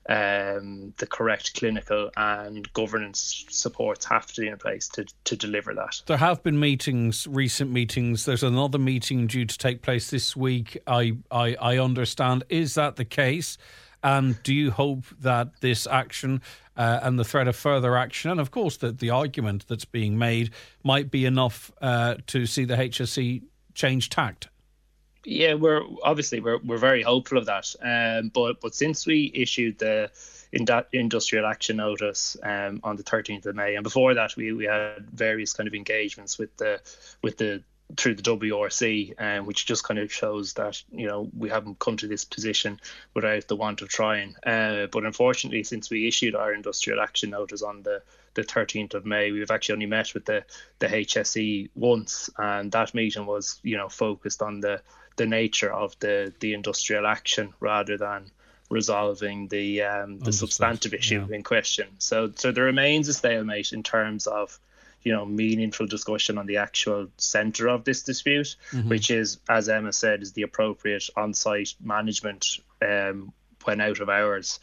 Speaker 6: um, the correct clinical and governance supports have to be in place to, to deliver that.
Speaker 2: There have been meetings, recent meetings. There's another meeting due to take place this week, I, I, I understand. Is that the case? And do you hope that this action uh, and the threat of further action, and of course the, the argument that's being made, might be enough uh, to see the H S E change tact?
Speaker 6: Yeah, we're obviously we're we're very hopeful of that. Um, but but since we issued the in that industrial action notice um, on the thirteenth of May, and before that we, we had various kind of engagements with the with the through the W R C, um, which just kind of shows that, you know, we haven't come to this position without the want of trying. Uh, but unfortunately, since we issued our industrial action notice on the the thirteenth of May, we've actually only met with the the H S E once, and that meeting was, you know, focused on the the nature of the the industrial action rather than resolving the um, the substantive issue yeah. in question. So so there remains a stalemate in terms of, you know, meaningful discussion on the actual centre of this dispute, mm-hmm. which is, as Emma said, is the appropriate on-site management um, when out of hours.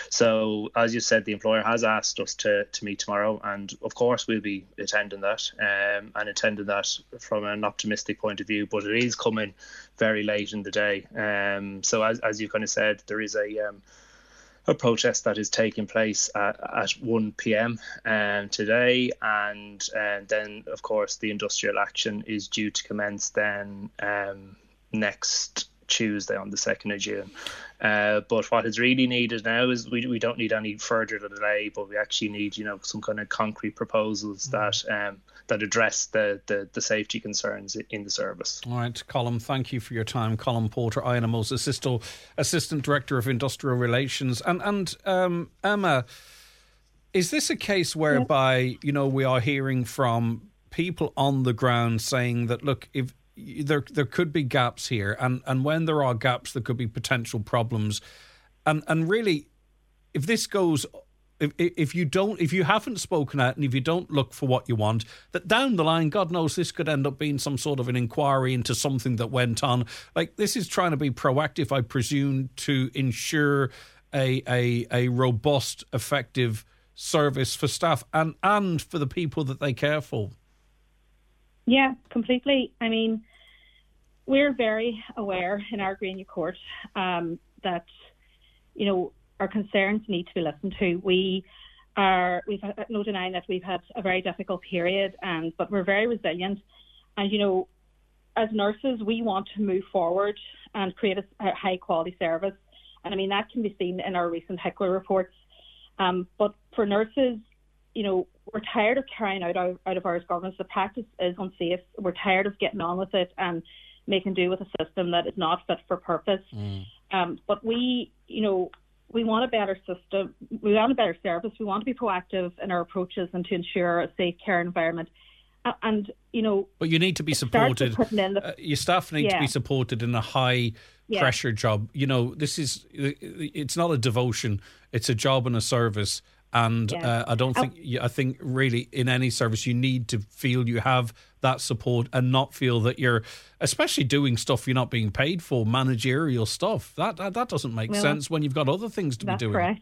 Speaker 6: So, as you said, the employer has asked us to, to meet tomorrow, and of course we'll be attending that um, and attending that from an optimistic point of view, but it is coming very late in the day. Um, so, as, as you kind of said, there is a um, a protest that is taking place at, at one p.m. Um, today, and uh, then of course the industrial action is due to commence then um, next Tuesday on the second of June. Uh, but what is really needed now is we we don't need any further delay, but we actually need, you know, some kind of concrete proposals that um, that address the, the, the safety concerns in the service.
Speaker 2: All right, Colm, thank you for your time. Colm Porter, I N M O's Assistant, Assistant Director of Industrial Relations. And, and um, Emma, is this a case whereby, you know, we are hearing from people on the ground saying that, look, if there there could be gaps here, and, and when there are gaps, there could be potential problems. And and really, if this goes, if if you don't, if you haven't spoken out, and if you don't look for what you want, that down the line, God knows, this could end up being some sort of an inquiry into something that went on. Like, this is trying to be proactive, I presume, to ensure a a a robust, effective service for staff and and for the people that they care for.
Speaker 5: Yeah, completely. I mean, we're very aware in our Greenview Court um, that, you know, our concerns need to be listened to. We are, we've no denying that we've had a very difficult period, and but we're very resilient. And, you know, as nurses, we want to move forward and create a, a high quality service. And I mean, that can be seen in our recent H I C W A reports. Um, but for nurses, you know, we're tired of carrying out out, out of hours governance. The practice is unsafe. We're tired of getting on with it and making do with a system that is not fit for purpose. Mm. Um, but we, you know, we want a better system. We want a better service. We want to be proactive in our approaches and to ensure a safe care environment. Uh, and, you know...
Speaker 2: But you need to be supported. The, uh, your staff need yeah. to be supported in a high yeah. pressure job. You know, this is... It's not a devotion. It's a job and a service. And yeah. uh, I don't think, I think really in any service you need to feel you have that support and not feel that you're, especially doing stuff you're not being paid for, managerial stuff. That that, that doesn't make well, sense when you've got other things to be doing.
Speaker 5: That's correct.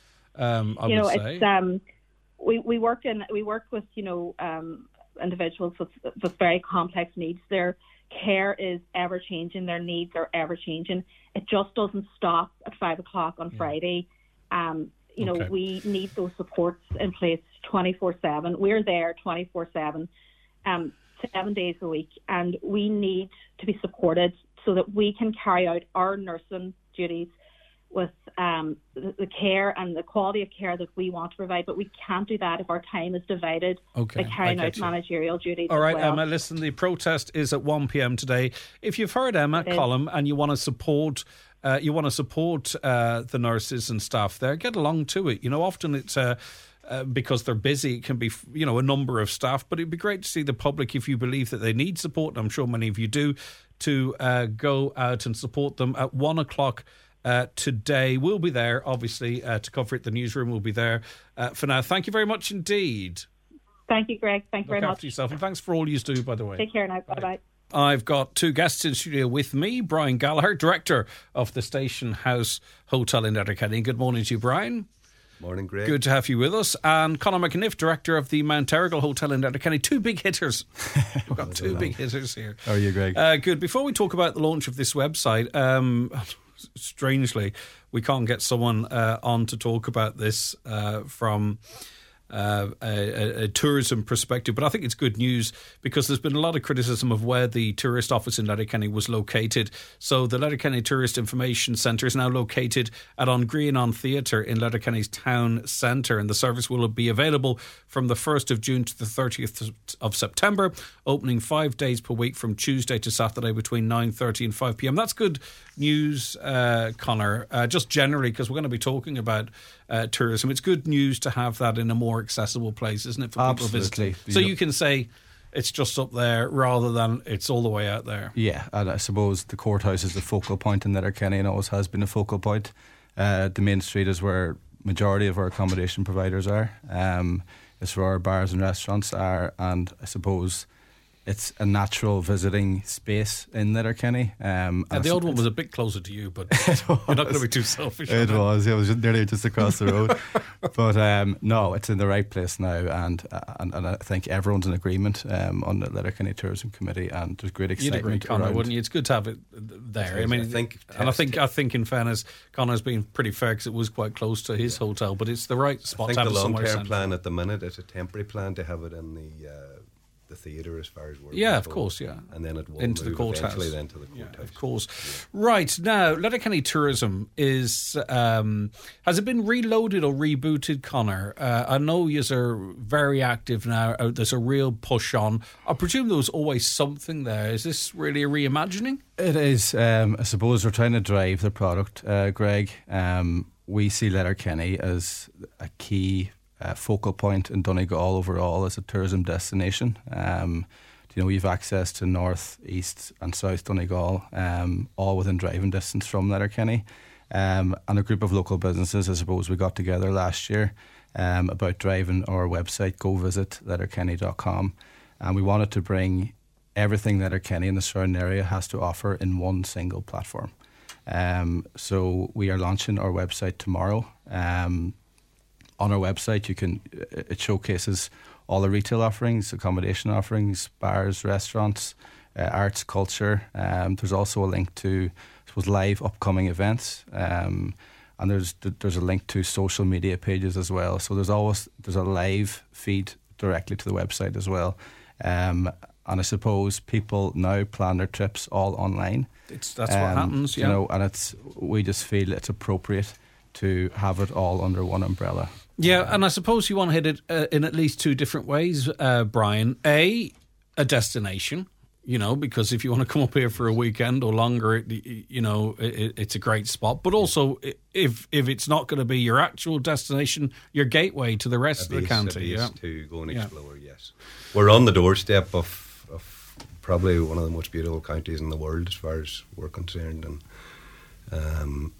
Speaker 2: Um, I
Speaker 5: you
Speaker 2: would
Speaker 5: know,
Speaker 2: say.
Speaker 5: It's, um, we we work in we work with you know um, individuals with with very complex needs. Their care is ever changing. Their needs are ever changing. It just doesn't stop at five o'clock on yeah. Friday. Um, You know, okay. we need those supports in place twenty-four seven. We're there twenty-four seven, um, seven days a week, and we need to be supported so that we can carry out our nursing duties with um, the, the care and the quality of care that we want to provide. But we can't do that if our time is divided okay, by carrying out you. managerial duties.
Speaker 2: All right,
Speaker 5: as well.
Speaker 2: Emma, listen, the protest is at one p.m. today. If you've heard Emma, Colm, and you want to support... Uh, you want to support uh, the nurses and staff there, get along to it. You know, often it's uh, uh, because they're busy, it can be, you know, a number of staff, but it'd be great to see the public, if you believe that they need support, and I'm sure many of you do, to uh, go out and support them at one o'clock uh, today. We'll be there, obviously, uh, to cover it. The newsroom will be there. Uh, for now, thank you very much indeed.
Speaker 5: Thank you, Greg. Thank you
Speaker 2: Look
Speaker 5: very much.
Speaker 2: after yourself, and thanks for all you do, by the way.
Speaker 5: Take care now. Bye-bye.
Speaker 2: I've got two guests in studio with me. Brian Gallagher, director of the Station House Hotel in Letterkenny. Good morning to you, Brian.
Speaker 7: Morning, Greg.
Speaker 2: Good to have you with us. And Conor McAniff, director of the Mount Errigal Hotel in Letterkenny. Two big hitters. We've got two big hitters here.
Speaker 7: How are you, Greg?
Speaker 2: Uh, good. Before we talk about the launch of this website, um, strangely, we can't get someone uh, on to talk about this uh, from Uh, a, a tourism perspective, but I think it's good news because there's been a lot of criticism of where the tourist office in Letterkenny was located. So the Letterkenny Tourist Information Centre is now located at On Green on Theatre in Letterkenny's town centre, and the service will be available from the first of June to the thirtieth of September, opening five days per week from Tuesday to Saturday between nine thirty and five p.m. That's good news, uh, Conor, uh, just generally, because we're going to be talking about uh, tourism. It's good news to have that in a more accessible place, isn't it, for people
Speaker 7: Absolutely.
Speaker 2: to visit? So you can say it's just up there rather than it's all the way out there.
Speaker 7: Yeah, and I suppose the courthouse is the focal point in Letterkenny and always has been a focal point. Uh, the main street is where majority of our accommodation providers are. Um, it's where our bars and restaurants are, and I suppose it's a natural visiting space in Letterkenny. Um,
Speaker 2: and the old one was a bit closer to you, but you're not going to be too selfish.
Speaker 7: It was. It was nearly just across the road. But um, no, it's in the right place now, and uh, and, and I think everyone's in agreement um, on the Letterkenny Tourism Committee, and there's great excitement.
Speaker 2: You'd agree, Conor,
Speaker 7: around.
Speaker 2: wouldn't you? It's good to have it there. I mean,
Speaker 7: I think,
Speaker 2: and I think, I think, in fairness, Conor's been pretty fair because it was quite close to his yeah. hotel, but it's the right spot
Speaker 8: I
Speaker 2: to have
Speaker 8: think
Speaker 2: it
Speaker 8: the
Speaker 2: somewhere.
Speaker 8: long-term plan at the minute is a temporary plan to have it in the. Uh, the theatre as far as we're
Speaker 2: yeah of
Speaker 8: involved.
Speaker 2: course yeah
Speaker 8: and then it will
Speaker 2: into
Speaker 8: move
Speaker 2: the courthouse
Speaker 8: eventually then to the courthouse.
Speaker 2: Yeah, of course. Yeah. Right, now Letterkenny Tourism is um, has it been reloaded or rebooted, Conor? uh, I know you are very active now. uh, there's a real push on. I presume there was always something there. Is this really a reimagining?
Speaker 7: It is. um, I suppose we're trying to drive the product, uh, Greg. um, we see Letterkenny as a key Uh, focal point in Donegal overall as a tourism destination. Um, you know, we have access to North, East and South Donegal, um, all within driving distance from Letterkenny. Um, and a group of local businesses, I suppose, we got together last year um, about driving our website, go visit letterkenny dot com. And we wanted to bring everything Letterkenny and the surrounding area has to offer in one single platform. Um, so we are launching our website tomorrow. Um, On our website, you can it showcases all the retail offerings, accommodation offerings, bars, restaurants, uh, arts, culture. Um, there's also a link to, I suppose, live upcoming events, um, and there's there's a link to social media pages as well. So there's always there's a live feed directly to the website as well. Um, and I suppose people now plan their trips all online.
Speaker 2: It's that's
Speaker 7: um,
Speaker 2: what happens, yeah.
Speaker 7: You know, and it's we just feel it's appropriate to have it all under one umbrella.
Speaker 2: Yeah, and I suppose you want to hit it uh, in at least two different ways, uh, Brian. A, a destination, you know, because if you want to come up here for a weekend or longer, it, you know, it, it's a great spot. But also, if if it's not going to be your actual destination, your gateway to the rest
Speaker 8: a
Speaker 2: of the
Speaker 8: base,
Speaker 2: county.
Speaker 8: A base
Speaker 2: yeah.
Speaker 8: to go and
Speaker 2: yeah.
Speaker 8: explore, yes. We're on the doorstep of, of probably one of the most beautiful counties in the world as far as we're concerned. And, um,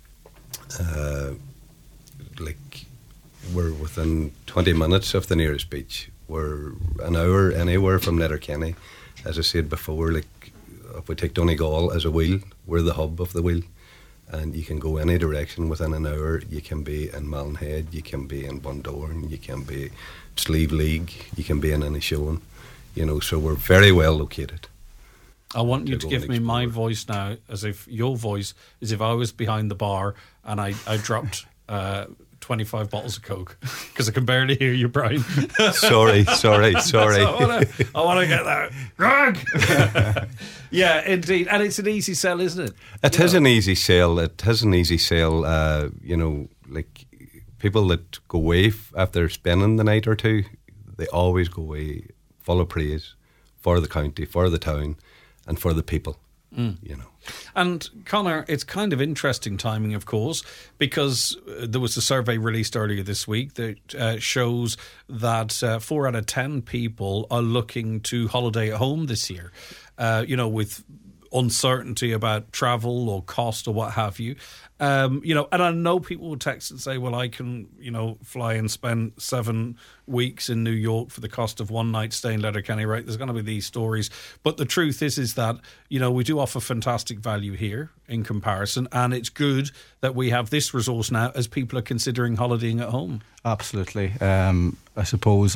Speaker 8: uh, like... we're within twenty minutes of the nearest beach. We're an hour anywhere from Letterkenny. As I said before, like if we take Donegal as a wheel, we're the hub of the wheel, and you can go any direction within an hour. You can be in Mallinhead, you can be in Bundoran, you can be Slieve League, you can be in Inishowen, you know. So we're very well located.
Speaker 2: I want you
Speaker 8: to
Speaker 2: to give me
Speaker 8: explore.
Speaker 2: my voice now, as if your voice is if I was behind the bar and I I dropped. Uh, twenty-five bottles of Coke, because I can barely hear you, Brian.
Speaker 8: sorry, sorry, sorry.
Speaker 2: I want to get that. Greg! Yeah, indeed. And it's an easy sell, isn't it?
Speaker 8: It
Speaker 2: you
Speaker 8: is
Speaker 2: know?
Speaker 8: an easy sell. It is an easy sell. Uh, you know, like people that go away f- after spending the night or two, they always go away full of praise for the county, for the town, and for the people. Mm. You know.
Speaker 2: And Conor, it's kind of interesting timing, of course, because uh, there was a survey released earlier this week that uh, shows that uh, four out of ten people are looking to holiday at home this year. Uh, you know, with uncertainty about travel or cost or what have you. Um, you know, and I know people will text and say, well, I can, you know, fly and spend seven weeks in New York for the cost of one night stay in Letterkenny, right? There's going to be these stories. But the truth is, is that, you know, we do offer fantastic value here in comparison. And it's good that we have this resource now as people are considering holidaying at home.
Speaker 7: Absolutely. Um, I suppose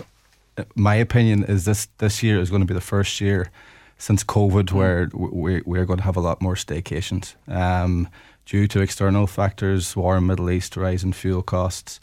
Speaker 7: my opinion is this, this year is going to be the first year since COVID mm. where we, we're going to have a lot more staycations. Um due to external factors, war in the Middle East, rising fuel costs.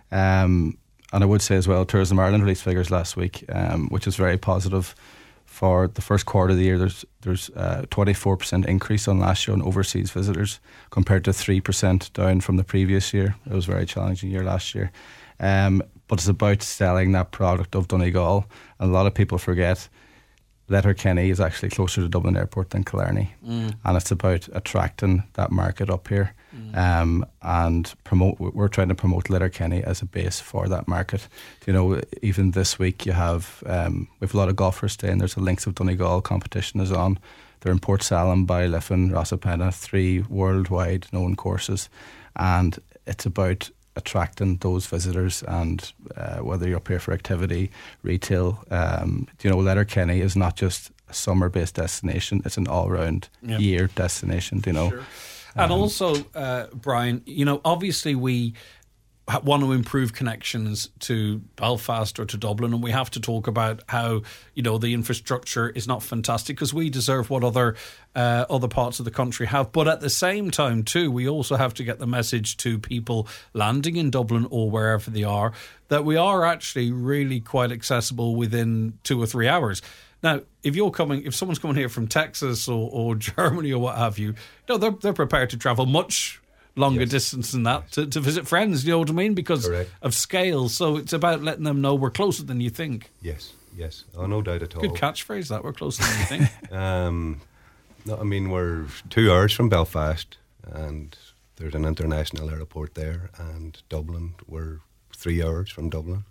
Speaker 7: Um, and I would say as well, Tourism Ireland released figures last week, um, which is very positive. For the first quarter of the year, there's there's a twenty-four percent increase on last year on overseas visitors compared to three percent down from the previous year. It was a very challenging year last year. Um, but it's about selling that product of Donegal. And a lot of people forget Letterkenny is actually closer to Dublin Airport than Killarney, mm. and it's about attracting that market up here, mm. um, and promote. We're trying to promote Letterkenny as a base for that market. You know, even this week you have um, we have a lot of golfers staying. There's a Links of Donegal competition is on. They're in Port Salim, Ballyliffin, Rosapenna, three worldwide known courses, and it's about attracting those visitors, and uh, whether you're up here for activity, retail, um, you know, Letterkenny is not just a summer-based destination; it's an all-round yep. year destination. You know,
Speaker 2: sure. And um, also, uh, Brian, you know, obviously we want to improve connections to Belfast or to Dublin, and we have to talk about how, you know, the infrastructure is not fantastic, because we deserve what other uh, other parts of the country have. But at the same time too, we also have to get the message to people landing in Dublin or wherever they are that we are actually really quite accessible within two or three hours. Now, if you're coming, if someone's coming here from Texas or, or Germany or what have you, you know, they're they're prepared to travel much longer yes. distance than that to, to visit friends, you know what I mean? Because Correct. Of scale. So it's about letting them know we're closer than you think.
Speaker 8: Yes, yes. Oh, no doubt at all.
Speaker 2: Good catchphrase, that. We're closer than you think.
Speaker 8: um, no, I mean, we're two hours from Belfast, and there's an international airport there, and Dublin, we're three hours from Dublin.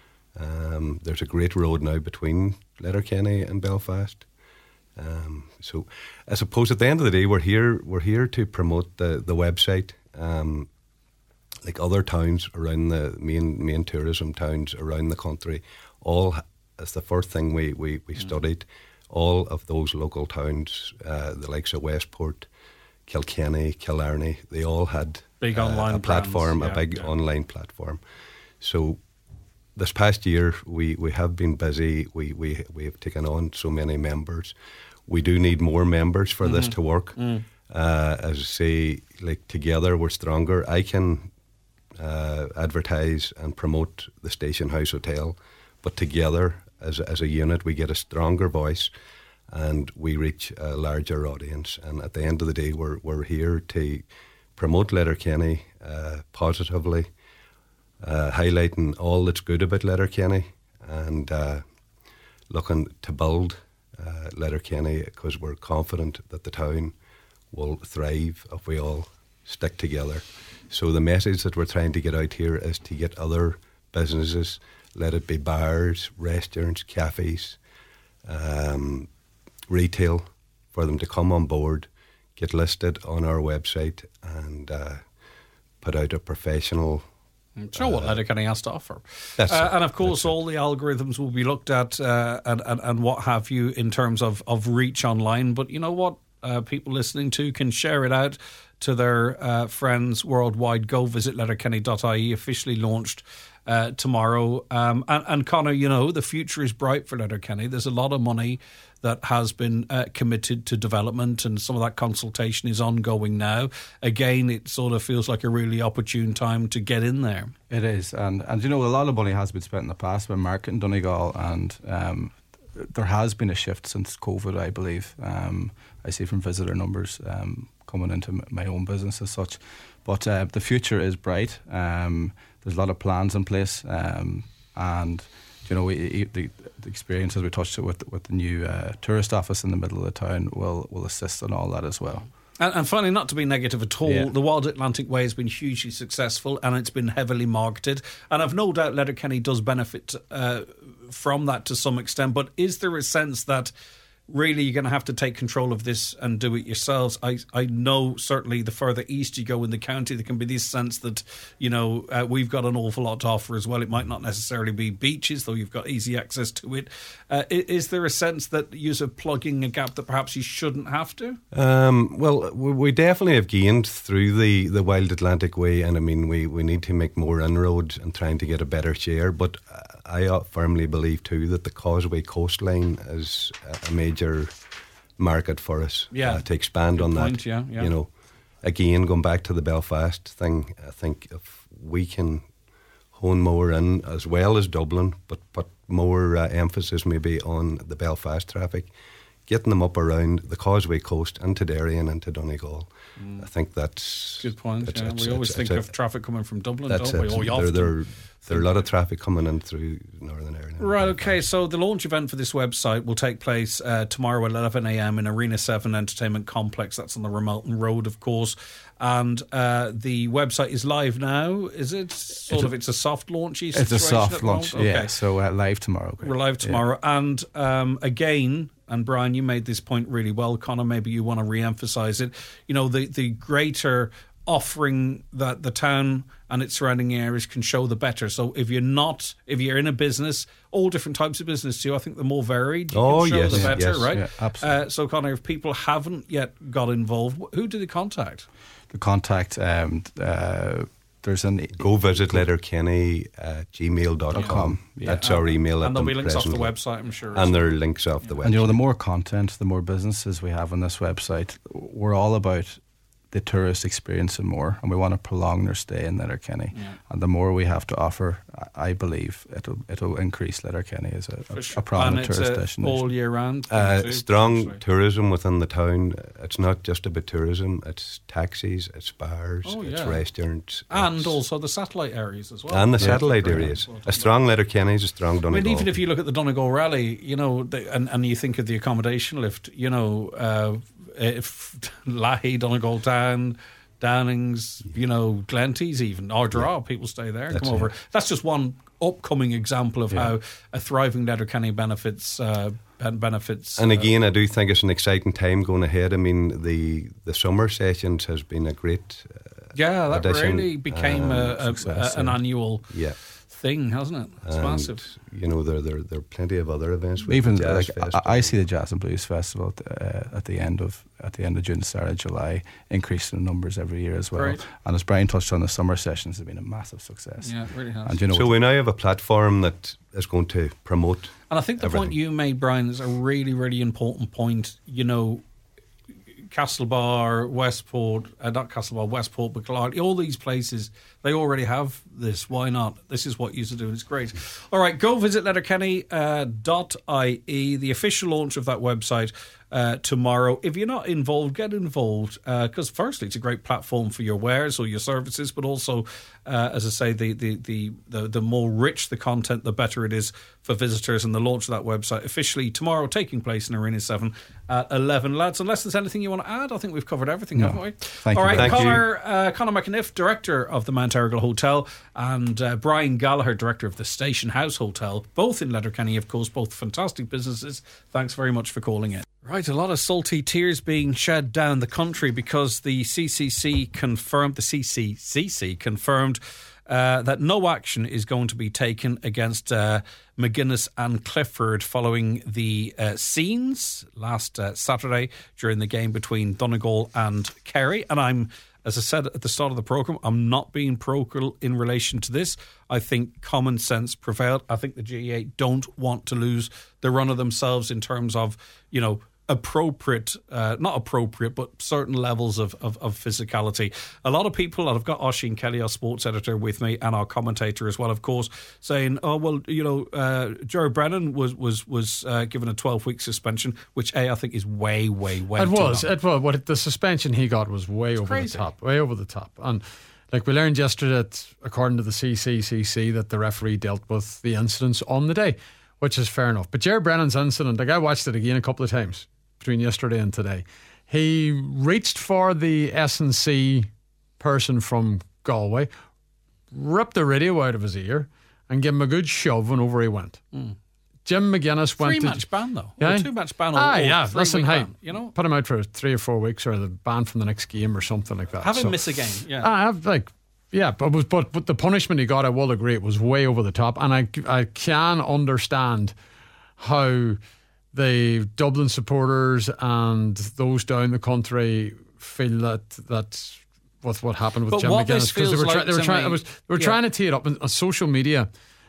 Speaker 8: Um, there's a great road now between Letterkenny and Belfast. Um, so I suppose at the end of the day, we're here we're here to promote the, the website. Um, like other towns around the main main tourism towns around the country, all as the first thing we, we, we mm. studied, all of those local towns, uh, the likes of Westport, Kilkenny, Killarney, they all had
Speaker 2: big uh, online
Speaker 8: a platform,
Speaker 2: brands.
Speaker 8: a
Speaker 2: Yeah,
Speaker 8: big
Speaker 2: yeah.
Speaker 8: online platform. So this past year, we, we have been busy. We, we, we have taken on so many members. We do need more members for mm-hmm. this to work. Mm. Uh, as I say, like together we're stronger. I can uh, advertise and promote the Station House Hotel, but together as, as a unit we get a stronger voice and we reach a larger audience. And at the end of the day, we're, we're here to promote Letterkenny uh, positively, Uh, highlighting all that's good about Letterkenny, and uh, looking to build uh, Letterkenny, because we're confident that the town will thrive if we all stick together. So the message that we're trying to get out here is to get other businesses, let it be bars, restaurants, cafes, um, retail, for them to come on board, get listed on our website, and uh, put out a professional
Speaker 2: Show what Letterkenny has to offer.
Speaker 8: That's
Speaker 2: uh,
Speaker 8: it.
Speaker 2: And of course,
Speaker 8: That's
Speaker 2: all the algorithms will be looked at uh, and, and, and what have you in terms of, of reach online. But you know what? Uh, people listening to can share it out to their uh, friends worldwide. Go visit letterkenny dot I E, officially launched uh, tomorrow. Um, and, and Conor, you know, the future is bright for Letterkenny. There's a lot of money that has been uh, committed to development, and some of that consultation is ongoing now. Again, it sort of feels like a really opportune time to get in there.
Speaker 7: It is, and and you know, a lot of money has been spent in the past by marketing Donegal, and um, there has been a shift since COVID, I believe. Um, I see from visitor numbers um, coming into m- my own business as such. But uh, the future is bright. Um, there's a lot of plans in place, um, and you know, we, the, the experience, as we touched it with with the new uh, tourist office in the middle of the town, will will assist in all that as well.
Speaker 2: And, and finally, not to be negative at all,
Speaker 7: Yeah.
Speaker 2: the Wild Atlantic Way has been hugely successful, and it's been heavily marketed. And I've no doubt Letterkenny does benefit uh, from that to some extent. But is there a sense that really you're going to have to take control of this and do it yourselves. I, I know certainly the further east you go in the county, there can be this sense that, you know, uh, we've got an awful lot to offer as well. It might not necessarily be beaches, though you've got easy access to it. Uh, is, is there a sense that you're plugging a gap that perhaps you shouldn't have to?
Speaker 8: Um, well, we definitely have gained through the, the Wild Atlantic Way, and I mean, we, we need to make more inroads and trying to get a better share. But I firmly believe too that the Causeway coastline is a major market for us.
Speaker 2: Yeah,
Speaker 8: uh, to expand
Speaker 2: Good
Speaker 8: on
Speaker 2: point,
Speaker 8: that.
Speaker 2: Yeah, yeah.
Speaker 8: You know, again, going back to the Belfast thing, I think if we can hone more in, as well as Dublin, but put more uh, emphasis maybe on the Belfast traffic, getting them up around the Causeway coast into Derry and into Donegal. Mm. I think that's
Speaker 2: good point.
Speaker 8: It's,
Speaker 2: yeah.
Speaker 8: it's,
Speaker 2: we always
Speaker 8: it's,
Speaker 2: think
Speaker 8: it's,
Speaker 2: of traffic coming from Dublin,
Speaker 8: that's
Speaker 2: don't we?
Speaker 8: it.
Speaker 2: Or
Speaker 8: There, there, there are a lot of traffic coming in through Northern Ireland.
Speaker 2: Right, okay, so the launch event for this website will take place uh, tomorrow at eleven a.m. in Arena seven Entertainment Complex. That's on the Ramelton Road, of course. And uh, the website is live now. Is it sort
Speaker 7: it's
Speaker 2: of, it's a soft launchy
Speaker 7: situation? It's a soft launch,
Speaker 2: okay.
Speaker 7: yeah. So uh, live tomorrow. Great.
Speaker 2: We're live tomorrow.
Speaker 7: Yeah.
Speaker 2: And um, again, and Brian, you made this point really well. Conor, maybe you want to re-emphasise it. You know, the, the greater offering that the town and its surrounding areas can show, the better. So if you're not, if you're in a business, all different types of business too, I think the more varied you
Speaker 8: oh,
Speaker 2: can show,
Speaker 8: yes,
Speaker 2: the better,
Speaker 8: yes.
Speaker 2: right?
Speaker 7: Yeah, absolutely.
Speaker 2: Uh, so Conor, if people haven't yet got involved, who do they contact?
Speaker 7: The contact, um, uh, there's an...
Speaker 8: Go visit Letterkenny at gmail dot com.
Speaker 7: Yeah.
Speaker 8: That's our email.
Speaker 2: And
Speaker 8: at
Speaker 2: there'll be links
Speaker 8: presently.
Speaker 2: off the website, I'm sure.
Speaker 8: And there are links off the website.
Speaker 7: And you know, the more content, the more businesses we have on this website, we're all about the tourist experience and more, and we want to prolong their stay in Letterkenny. Yeah. And the more we have to offer, I believe it'll it'll increase Letterkenny as a, a,
Speaker 2: sure.
Speaker 7: a prominent
Speaker 2: and
Speaker 7: tourist
Speaker 2: it's a
Speaker 7: destination.
Speaker 2: all year round.
Speaker 8: Uh,
Speaker 2: too,
Speaker 8: strong
Speaker 2: actually.
Speaker 8: tourism within the town. It's not just about tourism. It's taxis, it's bars,
Speaker 2: oh,
Speaker 8: it's
Speaker 2: yeah.
Speaker 8: restaurants,
Speaker 2: and
Speaker 8: it's
Speaker 2: also the satellite areas as well.
Speaker 8: and the
Speaker 2: yeah.
Speaker 8: satellite
Speaker 2: Yeah.
Speaker 8: areas. A strong Letterkenny is a strong Donegal.
Speaker 2: I mean, even if you look at the Donegal Rally, you know, the, and and you think of the accommodation lift, you know, uh, if Lahey, Donegal Town, Downings, you know, Glenties even, Ardra, yeah. people stay there and
Speaker 8: That's
Speaker 2: come over.
Speaker 8: it.
Speaker 2: That's just one upcoming example of yeah. how a thriving Letterkenny benefits uh, benefits.
Speaker 8: And
Speaker 2: uh,
Speaker 8: again, I do think it's an exciting time going ahead. I mean, the the summer sessions has been a great uh,
Speaker 2: yeah, that
Speaker 8: addition.
Speaker 2: really became
Speaker 8: um,
Speaker 2: a, a,
Speaker 8: success,
Speaker 2: a, an
Speaker 8: yeah.
Speaker 2: annual
Speaker 8: yeah.
Speaker 2: thing, hasn't it? It's
Speaker 8: and,
Speaker 2: massive.
Speaker 8: You know, there there there are plenty of other events. With
Speaker 7: Even
Speaker 8: the Jazz
Speaker 7: like
Speaker 8: Festival.
Speaker 7: I, I see the Jazz and Blues Festival at the, uh, at the end of at the end of June, start of July, increasing in numbers every year as well.
Speaker 2: Great.
Speaker 7: And as Brian touched on, the summer sessions have been a massive success.
Speaker 2: Yeah, it really has.
Speaker 7: And you know,
Speaker 8: so we now have a platform that is going to promote.
Speaker 2: And I think the
Speaker 8: everything.
Speaker 2: point you made, Brian, is a really, really important point. You know, Castlebar, Westport, uh, not Castlebar, Westport, but Clark, all these places, they already have this. Why not? This is what you used to do, and it's great. All right, go visit letterkenny dot I E, the official launch of that website uh, tomorrow. If you're not involved, get involved, because uh, firstly, it's a great platform for your wares or your services, but also, uh, as I say, the, the, the, the, the more rich the content, the better it is for visitors. And the launch of that website officially tomorrow, taking place in Arena seven at eleven. Lads, unless there's anything you want to add, I think we've covered everything,
Speaker 7: no.
Speaker 2: haven't we?
Speaker 7: Thank
Speaker 2: All
Speaker 7: you.
Speaker 2: right,
Speaker 8: Thank
Speaker 2: Conor, uh, Conor McAniff, director of the Mount Errigal Hotel, and uh, Brian Gallagher, director of the Station House Hotel, both in Letterkenny, of course, both fantastic businesses. Thanks very much for calling in. Right, a lot of salty tears being shed down the country because the C C C confirmed, the C C C C confirmed uh, that no action is going to be taken against uh, McGuinness and Clifford following the uh, scenes last uh, Saturday during the game between Donegal and Kerry. And I'm, as I said at the start of the programme, I'm not being parochial in relation to this. I think common sense prevailed. I think the G A A don't want to lose the run of themselves in terms of, you know, appropriate, uh, not appropriate, but certain levels of, of, of physicality. A lot of people, and I've got Oisin Kelly, our sports editor, with me, and our commentator as well, of course, saying, oh, well, you know, uh, Gerard Brennan was was was uh, given a twelve-week suspension, which, A, I think is way, way, way
Speaker 9: It
Speaker 2: too
Speaker 9: was.
Speaker 2: long.
Speaker 9: It was. What the suspension he got was way over
Speaker 2: crazy.
Speaker 9: the top. Way over the top. And like we learned yesterday that, according to the C C C C, that the referee dealt with the incidents on the day, which is fair enough. But Gerard Brennan's incident, like I watched it again a couple of times between yesterday and today. He reached for the S and C person from Galway, ripped the radio out of his ear, and gave him a good shove, and over he went. Mm. Jim McGuinness went
Speaker 2: three
Speaker 9: to
Speaker 2: match ban though.
Speaker 9: Yeah?
Speaker 2: Or two match ban. Or,
Speaker 9: ah,
Speaker 2: or
Speaker 9: yeah.
Speaker 2: three
Speaker 9: Listen,
Speaker 2: week
Speaker 9: hey,
Speaker 2: ban, you know,
Speaker 9: put him out for three or four weeks, or the ban from the next game, or something like that.
Speaker 2: have him
Speaker 9: So-
Speaker 2: miss a game. Yeah,
Speaker 9: I have like. Yeah, but, was, but but the punishment he got, I will agree, it was way over the top, and I I can understand how the Dublin supporters and those down the country feel that that with what happened with
Speaker 2: But
Speaker 9: Jim
Speaker 2: what
Speaker 9: McGuinness,
Speaker 2: this feels
Speaker 9: they were, try,
Speaker 2: like
Speaker 9: they were
Speaker 2: to
Speaker 9: trying
Speaker 2: me-
Speaker 9: it was, they were
Speaker 2: yeah.
Speaker 9: trying to tee it up, and on social media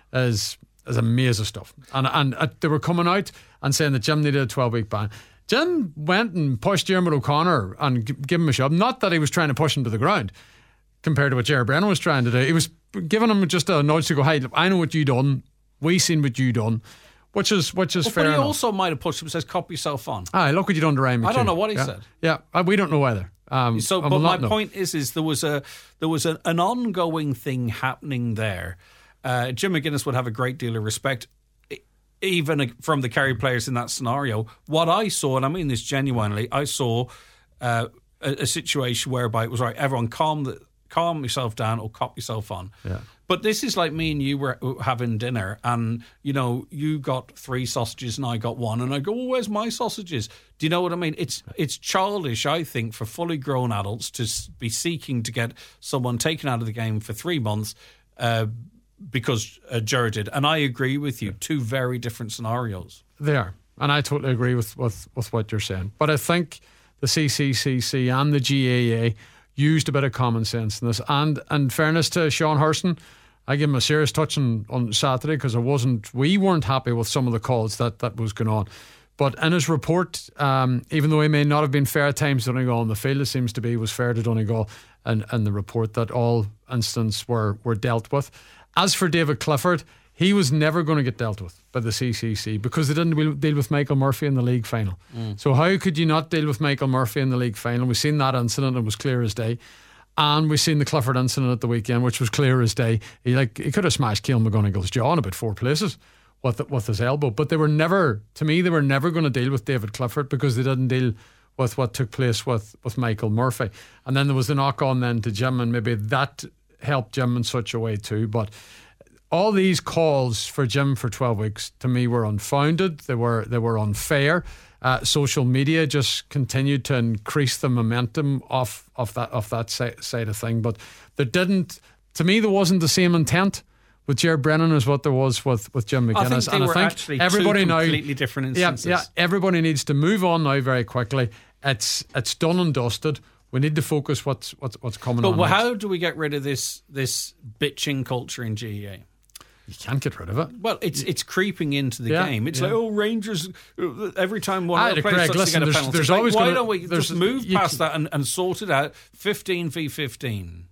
Speaker 9: is is a maze of stuff, and and uh, they were coming out and saying that Jim needed a twelve week ban. Jim went and pushed Dermot O'Connor and g- give him a shove. Not that he was trying to push him to the ground, compared to what Jerry Brennan was trying to do. He was giving him just a nudge to go, hey, I know what you done. We seen what you done. Which is which is
Speaker 2: well,
Speaker 9: fair
Speaker 2: but he
Speaker 9: enough.
Speaker 2: also might have pushed him and says, "Cop yourself on."
Speaker 9: Aye, look what you done to Ryan McHugh.
Speaker 2: I don't know what he
Speaker 9: yeah.
Speaker 2: said.
Speaker 9: Yeah, uh, we don't know either. Um,
Speaker 2: So,
Speaker 9: and
Speaker 2: but
Speaker 9: we'll
Speaker 2: my
Speaker 9: not know.
Speaker 2: point is, is there was a there was a, an ongoing thing happening there. Uh, Jim McGuinness would have a great deal of respect, e- even from the Kerry players in that scenario. What I saw, and I mean this genuinely, I saw uh, a, a situation whereby it was right. Everyone calm the, calm yourself down or cop yourself on.
Speaker 9: Yeah.
Speaker 2: But this is like me and you were having dinner, and you know you got three sausages and I got one, and I go, "Oh, where's my sausages?" Do you know what I mean? It's it's childish, I think, for fully grown adults to s- be seeking to get someone taken out of the game for three months uh, because uh, Ger did. And I agree with you. Two very different scenarios.
Speaker 9: They are. And I totally agree with, with, with what you're saying. But I think the C C C C and the G A A used a bit of common sense in this. And in fairness to Sean Hurston, I give him a serious touching on Saturday because I wasn't, we weren't happy with some of the calls that, that was going on. But in his report, um, even though he may not have been fair at times to Donegal on the field, it seems to be was fair to Donegal and, and the report that all incidents were, were dealt with. As for David Clifford, he was never going to get dealt with by the C C C because they didn't deal with Michael Murphy in the league final. Mm. So how could you not deal with Michael Murphy in the league final? We've seen that incident, it was clear as day. And we've seen the Clifford incident at the weekend, which was clear as day. He like he could have smashed Keelan McGonigal's jaw in about four places with with his elbow. But they were never, to me, they were never going to deal with David Clifford because they didn't deal with what took place with, with Michael Murphy. And then there was the knock on then to Jim, and maybe that helped Jim in such a way too. But all these calls for Jim for twelve weeks to me were unfounded. They were they were unfair. Uh, social media just continued to increase the momentum of of that of that si- side of thing. But there didn't, to me, there wasn't the same intent with Ger Brennan as what there was with, with Jim McGuinness.
Speaker 2: I think they
Speaker 9: and
Speaker 2: were
Speaker 9: I think
Speaker 2: actually
Speaker 9: everybody
Speaker 2: two
Speaker 9: now,
Speaker 2: completely different instances.
Speaker 9: Yeah, yeah, everybody needs to move on now very quickly. It's it's done and dusted. We need to focus what's what's what's coming
Speaker 2: But
Speaker 9: on.
Speaker 2: well,
Speaker 9: next.
Speaker 2: how do we get rid of this this bitching culture in G A A?
Speaker 9: You can't get rid of it.
Speaker 2: Well, it's it's creeping into the
Speaker 9: Yeah,
Speaker 2: game. It's
Speaker 9: yeah.
Speaker 2: like, oh, Rangers, uh, every time one
Speaker 9: Aye,
Speaker 2: of the
Speaker 9: Craig,
Speaker 2: players touches
Speaker 9: listen,
Speaker 2: to get a
Speaker 9: there's-
Speaker 2: penalty.
Speaker 9: there's
Speaker 2: Like,
Speaker 9: always
Speaker 2: why
Speaker 9: gonna-
Speaker 2: don't we
Speaker 9: there's-
Speaker 2: just move
Speaker 9: you
Speaker 2: past
Speaker 9: can-
Speaker 2: that and, and sort it out fifteen v fifteen?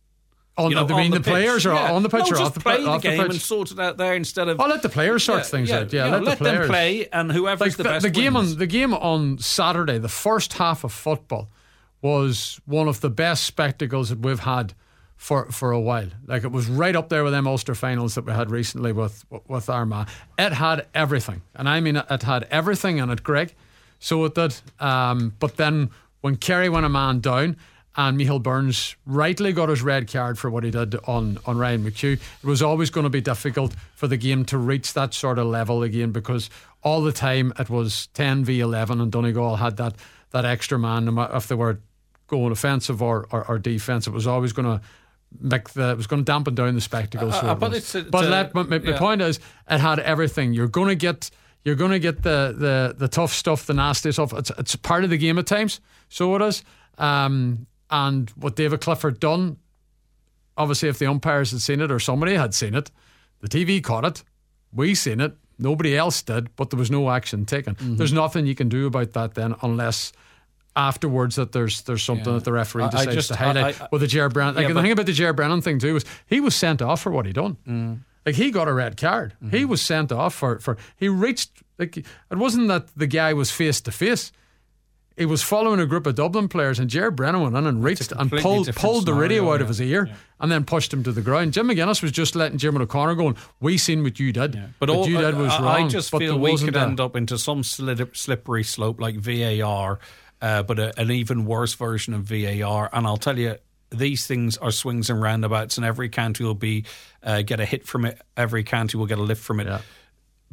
Speaker 9: On,
Speaker 2: You know,
Speaker 9: I mean,
Speaker 2: on
Speaker 9: the,
Speaker 2: the pitch.
Speaker 9: players are
Speaker 2: Yeah.
Speaker 9: on the pitch
Speaker 2: No,
Speaker 9: or
Speaker 2: just
Speaker 9: off the,
Speaker 2: play
Speaker 9: pi-
Speaker 2: the
Speaker 9: off
Speaker 2: game
Speaker 9: the
Speaker 2: and
Speaker 9: pitch.
Speaker 2: sort it out there instead of.
Speaker 9: I'll let the players sort
Speaker 2: Yeah,
Speaker 9: things
Speaker 2: yeah,
Speaker 9: out. Yeah,
Speaker 2: yeah,
Speaker 9: let,
Speaker 2: let
Speaker 9: the
Speaker 2: them
Speaker 9: players
Speaker 2: play, and whoever's
Speaker 9: like
Speaker 2: the,
Speaker 9: the,
Speaker 2: best
Speaker 9: the game
Speaker 2: wins.
Speaker 9: on the game on Saturday, the first half of football was one of the best spectacles that we've had for for a while. Like, it was right up there with them Ulster finals that we had recently with with Armagh. It had everything, and I mean it had everything in it, Greg. So it did. Um, but then when Kerry went a man down, and Michael Burns rightly got his red card for what he did on, on Ryan McHugh, it was always going to be difficult for the game to reach that sort of level again, because all the time it was ten v eleven, and Donegal had that that extra man. No matter if they were going offensive or, or, or defense, it was always going to make the it was going to dampen down the spectacle.
Speaker 2: Uh,
Speaker 9: so
Speaker 2: uh,
Speaker 9: it
Speaker 2: but
Speaker 9: was.
Speaker 2: it's a-
Speaker 9: but
Speaker 2: it's a-
Speaker 9: let, my, my
Speaker 2: yeah.
Speaker 9: point is, it had everything. You're going to get you're going to get the, the the tough stuff, the nasty stuff. It's it's part of the game at times. So it is. Um, and what David Clifford done, obviously, if the umpires had seen it or somebody had seen it, the T V caught it. We seen it. Nobody else did, but there was no action taken.
Speaker 2: Mm-hmm.
Speaker 9: There's nothing you can do about that then, unless afterwards that there's there's something
Speaker 2: Yeah.
Speaker 9: that the referee
Speaker 2: I- I
Speaker 9: decides
Speaker 2: just-
Speaker 9: to highlight.
Speaker 2: I- I-
Speaker 9: With the Ger Brennan, like
Speaker 2: Yeah,
Speaker 9: the
Speaker 2: but-
Speaker 9: thing about the Ger Brennan thing too was he was sent off for what he done.
Speaker 2: Mm.
Speaker 9: Like, he got a red card.
Speaker 2: Mm-hmm.
Speaker 9: He was sent off for for he reached, like, it wasn't that the guy was face to face. He was following a group of Dublin players, and Ger Brennan went in and reached and
Speaker 2: completely
Speaker 9: pulled
Speaker 2: different
Speaker 9: pulled the radio
Speaker 2: scenario,
Speaker 9: out
Speaker 2: yeah.
Speaker 9: of his ear,
Speaker 2: Yeah.
Speaker 9: and then pushed him to the ground. Jim McGuinness was just letting Jim O'Connor going, we seen what you did.
Speaker 2: But
Speaker 9: what
Speaker 2: all,
Speaker 9: you did was
Speaker 2: I,
Speaker 9: wrong.
Speaker 2: I just
Speaker 9: but
Speaker 2: feel
Speaker 9: there
Speaker 2: we
Speaker 9: wasn't
Speaker 2: could
Speaker 9: a-
Speaker 2: end up into some slid- slippery slope like V A R, uh, but a, an even worse version of V A R. And I'll tell you, these things are swings and roundabouts, and every county will be uh, get a hit from it. Every county will get a lift from it.
Speaker 9: Yeah.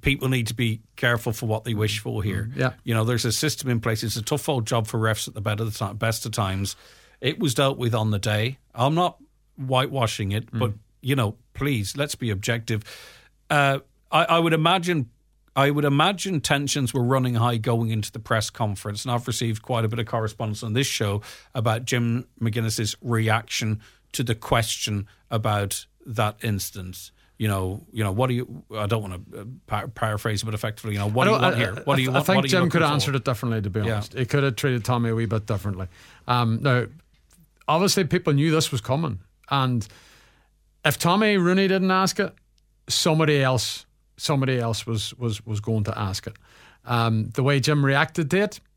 Speaker 2: people need to be careful for what they wish for here.
Speaker 9: Yeah.
Speaker 2: You know, there's a system in place. It's a tough old job for refs at the best of, the time, best of times. It was dealt with on the day. I'm not whitewashing it, mm. but, you know, please, let's be objective. Uh, I, I would imagine... I would imagine tensions were running high going into the press conference, and I've received quite a bit of correspondence on this show about Jim McGuinness's reaction to the question about that instance. You know, you know, what do you? I don't want to par- paraphrase, but effectively, you know, what do you want
Speaker 9: I,
Speaker 2: here? What do you
Speaker 9: I,
Speaker 2: want?
Speaker 9: I think
Speaker 2: what
Speaker 9: Jim could have answered it differently. To be honest, yeah. He could have treated Tommy a wee bit differently. Um, now, obviously, people knew this was coming, and if Tommy Rooney didn't ask it, somebody else. Somebody else was was was going to ask it. Um, the way Jim reacted to it,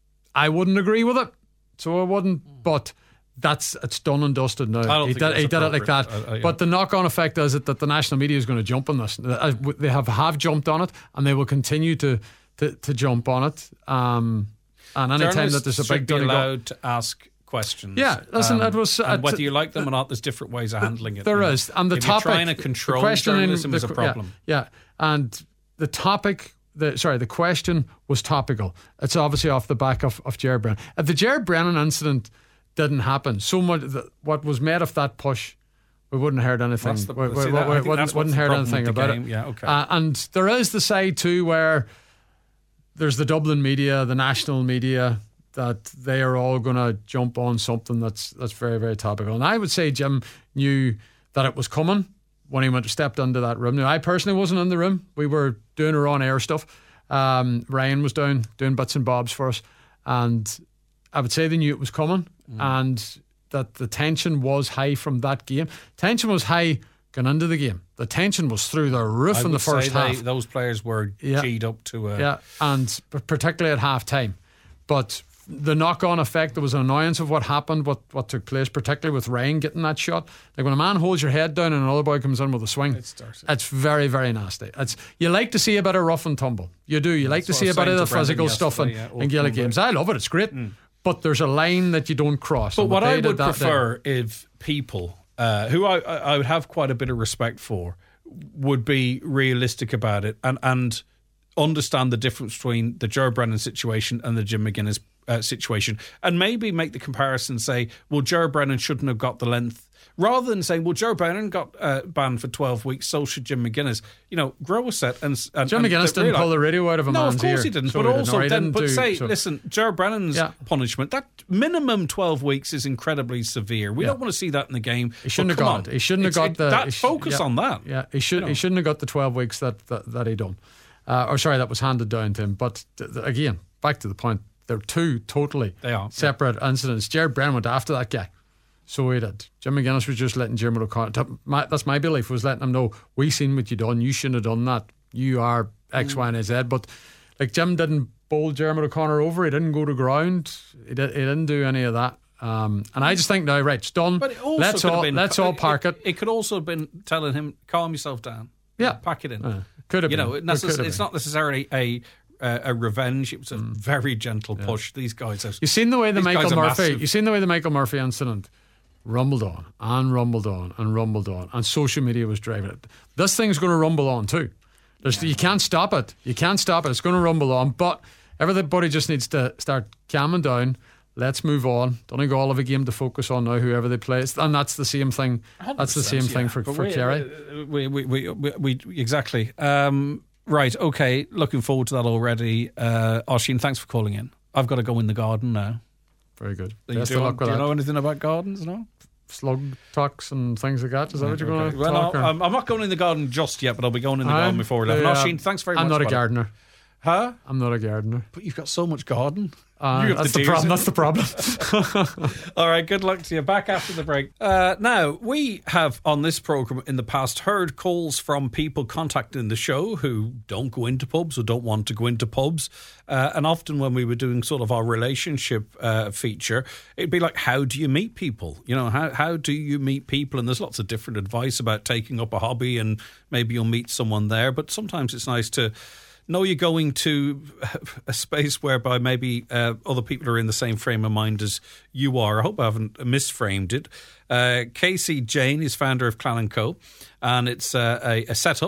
Speaker 9: I wouldn't agree with it, so I wouldn't. But that's it's done and dusted now.
Speaker 2: I don't
Speaker 9: he
Speaker 2: think
Speaker 9: did, he did it like that.
Speaker 2: Uh, uh, yeah.
Speaker 9: But the knock-on effect is it that the national media is going to jump on this. They have have jumped on it, and they will continue to to, to jump on it. Um, and any time that there's a big
Speaker 2: should be allowed to ask questions.
Speaker 9: Yeah, listen,
Speaker 2: um,
Speaker 9: it was.
Speaker 2: And
Speaker 9: uh,
Speaker 2: whether you like them or not, there's different ways of handling it.
Speaker 9: There
Speaker 2: you know.
Speaker 9: is, and the
Speaker 2: if
Speaker 9: topic.
Speaker 2: You're trying to control journalism is a problem.
Speaker 9: Yeah, yeah, and the topic. The sorry, the question was topical. It's obviously off the back of of Jared Brennan. If the Jared Brennan incident didn't happen, so much the, what was made of that push, we wouldn't heard anything.
Speaker 2: The,
Speaker 9: we, we,
Speaker 2: see, that,
Speaker 9: we wouldn't, wouldn't heard anything about
Speaker 2: game.
Speaker 9: it.
Speaker 2: Yeah, okay.
Speaker 9: Uh, and there is the side too where there's the Dublin media, the national media, that they are all going to jump on something that's that's very, very topical. And I would say Jim knew that it was coming when he went stepped into that room. Now, I personally wasn't in the room. We were doing our on-air stuff. Um, Ryan was down doing bits and bobs for us. And I would say they knew it was coming mm. and that the tension was high from that game. Tension was high going into the game. The tension was through the roof
Speaker 2: I
Speaker 9: in the first half.
Speaker 2: They, those players were
Speaker 9: yeah.
Speaker 2: G'd up to a...
Speaker 9: Yeah, and particularly at half-time. But the knock-on effect, there was an annoyance of what happened, what, what took place, particularly with Ryan getting that shot. Like when a man holds your head down and another boy comes in with a swing, it's, it's very, very nasty. It's You like to see a bit of rough and tumble. You do. You like
Speaker 2: That's
Speaker 9: to see a bit of the physical
Speaker 2: yesterday,
Speaker 9: stuff in,
Speaker 2: yeah,
Speaker 9: in Gaelic games. I love it. It's great. Mm. But there's a line that you don't cross.
Speaker 2: But what I would
Speaker 9: that
Speaker 2: prefer day. if people, uh, who I, I would have quite a bit of respect for, would be realistic about it and, and understand the difference between the Joe Brennan situation and the Jim McGuinness uh, situation, and maybe make the comparison, say, well, Joe Brennan shouldn't have got the length, rather than saying, well, Joe Brennan got uh, banned for twelve weeks, so should Jim McGuinness. You know, grow a set. And, and
Speaker 9: Jim
Speaker 2: and
Speaker 9: McGuinness didn't pull the radio out of a
Speaker 2: no,
Speaker 9: man's
Speaker 2: of course
Speaker 9: ear,
Speaker 2: he didn't.
Speaker 9: so
Speaker 2: But
Speaker 9: he
Speaker 2: also,
Speaker 9: didn't.
Speaker 2: then,
Speaker 9: Didn't
Speaker 2: but
Speaker 9: do,
Speaker 2: say,
Speaker 9: so.
Speaker 2: listen, Joe Brennan's
Speaker 9: yeah.
Speaker 2: punishment, that minimum twelve weeks is incredibly severe. We
Speaker 9: yeah.
Speaker 2: don't want to see that in the game.
Speaker 9: He shouldn't have
Speaker 2: got
Speaker 9: on. it. He shouldn't it's, have got
Speaker 2: it,
Speaker 9: the
Speaker 2: that. Focus
Speaker 9: yeah,
Speaker 2: on that.
Speaker 9: Yeah, he should.
Speaker 2: You know.
Speaker 9: He shouldn't have got the twelve weeks that that, that he done. Uh, or sorry, that was handed down to him. But th- th- again, back to the point. They're two totally
Speaker 2: they are,
Speaker 9: separate yeah. incidents. Jared Brennan went after that guy. So he did. Jim McGuinness was just letting Jim O'Connor. My, that's my belief, was letting him know, we seen what you done. You shouldn't have done that. You are X, mm. Y, and Z. But like Jim didn't bowl Jeremy O'Connor over. He didn't go to ground. He, did, he didn't do any of that. Um, and I just think now, right, it's done.
Speaker 2: But it also
Speaker 9: let's all
Speaker 2: been,
Speaker 9: let's all park it.
Speaker 2: it. It could also have been telling him, calm yourself down.
Speaker 9: Yeah,
Speaker 2: pack it in.
Speaker 9: Uh, could have
Speaker 2: you
Speaker 9: been.
Speaker 2: know, it's, it's, it's not necessarily a. Uh, a revenge. It was a mm. very gentle push. Yeah. These guys are.
Speaker 9: You've seen the way the Michael Murphy. You've seen the way the Michael Murphy incident rumbled on and rumbled on and rumbled on, and social media was driving it. This thing's going to rumble on too. There's, yeah. You can't stop it. You can't stop it. It's going to rumble on. But everybody just needs to start calming down. Let's move on. Donegal have a game to focus on now, whoever they play. And that's the same thing. That's the same yeah. thing for, for
Speaker 2: we,
Speaker 9: Kerry.
Speaker 2: We, we, we, we, we, exactly. Um, right, okay. Looking forward to that already. Uh, Oisín, thanks for calling in. I've got to go in the garden now.
Speaker 9: Very good.
Speaker 2: Do you, do, do you know anything about gardens? No?
Speaker 9: Slug tucks and things like that. Is that what you're
Speaker 2: okay.
Speaker 9: going to
Speaker 2: well,
Speaker 9: talk?
Speaker 2: No, I'm, I'm not going in the garden just yet, but I'll be going in the
Speaker 9: I'm,
Speaker 2: garden before eleven.
Speaker 9: Yeah,
Speaker 2: Oisín, thanks very
Speaker 9: I'm
Speaker 2: much.
Speaker 9: I'm not a gardener.
Speaker 2: It. Huh?
Speaker 9: I'm not a gardener.
Speaker 2: But you've got so much garden.
Speaker 9: Uh, that's, the problem, that's the problem.
Speaker 2: All right, good luck to you. Back after the break. Uh, now, we have on this programme in the past heard calls from people contacting the show who don't go into pubs or don't want to go into pubs. Uh, and often when we were doing sort of our relationship uh, feature, it'd be like, how do you meet people? You know, how, how do you meet people? And there's lots of different advice about taking up a hobby and maybe you'll meet someone there. But sometimes it's nice to know you're going to a space whereby maybe uh, other people are in the same frame of mind as you are. I hope I haven't misframed it. Uh, Casey Jane is founder of Clan and Co. And it's uh, a, a setup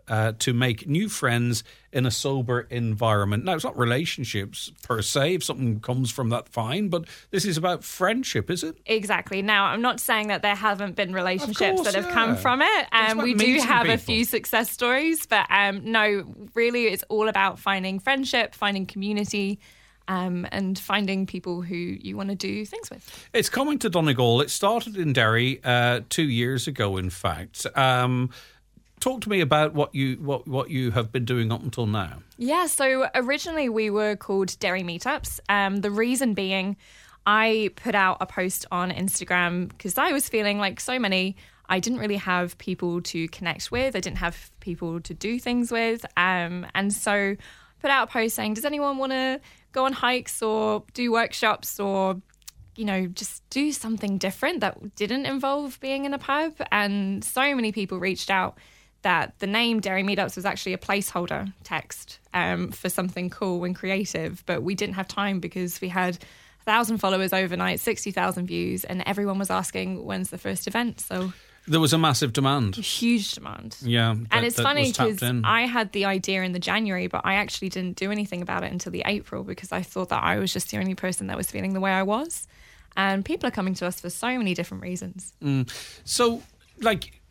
Speaker 2: uh, to make new friends in a sober environment. Now, it's not relationships per se. If something comes from that, fine. But this is about friendship, is it?
Speaker 10: Exactly. Now, I'm not saying that there haven't been relationships
Speaker 2: course,
Speaker 10: that have
Speaker 2: yeah.
Speaker 10: come from it.
Speaker 2: It's
Speaker 10: Um,
Speaker 2: about
Speaker 10: we do
Speaker 2: meeting
Speaker 10: have a
Speaker 2: people.
Speaker 10: few success stories. But um, no, really, it's all about finding friendship, finding community, Um, and finding people who you want to do things with.
Speaker 2: It's coming to Donegal. It started in Derry uh, two years ago, in fact. Um, talk to me about what you what, what you have been doing up until now.
Speaker 10: Yeah, so originally we were called Derry Meetups. Um, the reason being, I put out a post on Instagram because I was feeling like so many, I didn't really have people to connect with. I didn't have people to do things with. Um, and so put out a post saying, does anyone want to go on hikes or do workshops or, you know, just do something different that didn't involve being in a pub? And so many people reached out that the name Derry Meetups was actually a placeholder text um, for something cool and creative. But we didn't have time because we had a thousand followers overnight, sixty thousand views, and everyone was asking, when's the first event? So
Speaker 2: There was a massive demand.
Speaker 10: huge demand.
Speaker 2: Yeah.
Speaker 10: And
Speaker 2: that-
Speaker 10: it's
Speaker 2: that
Speaker 10: funny
Speaker 2: was tapped
Speaker 10: because
Speaker 2: in.
Speaker 10: I had the idea in the January, but I actually didn't do anything about it until the April because I thought that I was just the only person that was feeling the way I was. And people are coming to us for so many different reasons.
Speaker 2: Mm. So, like,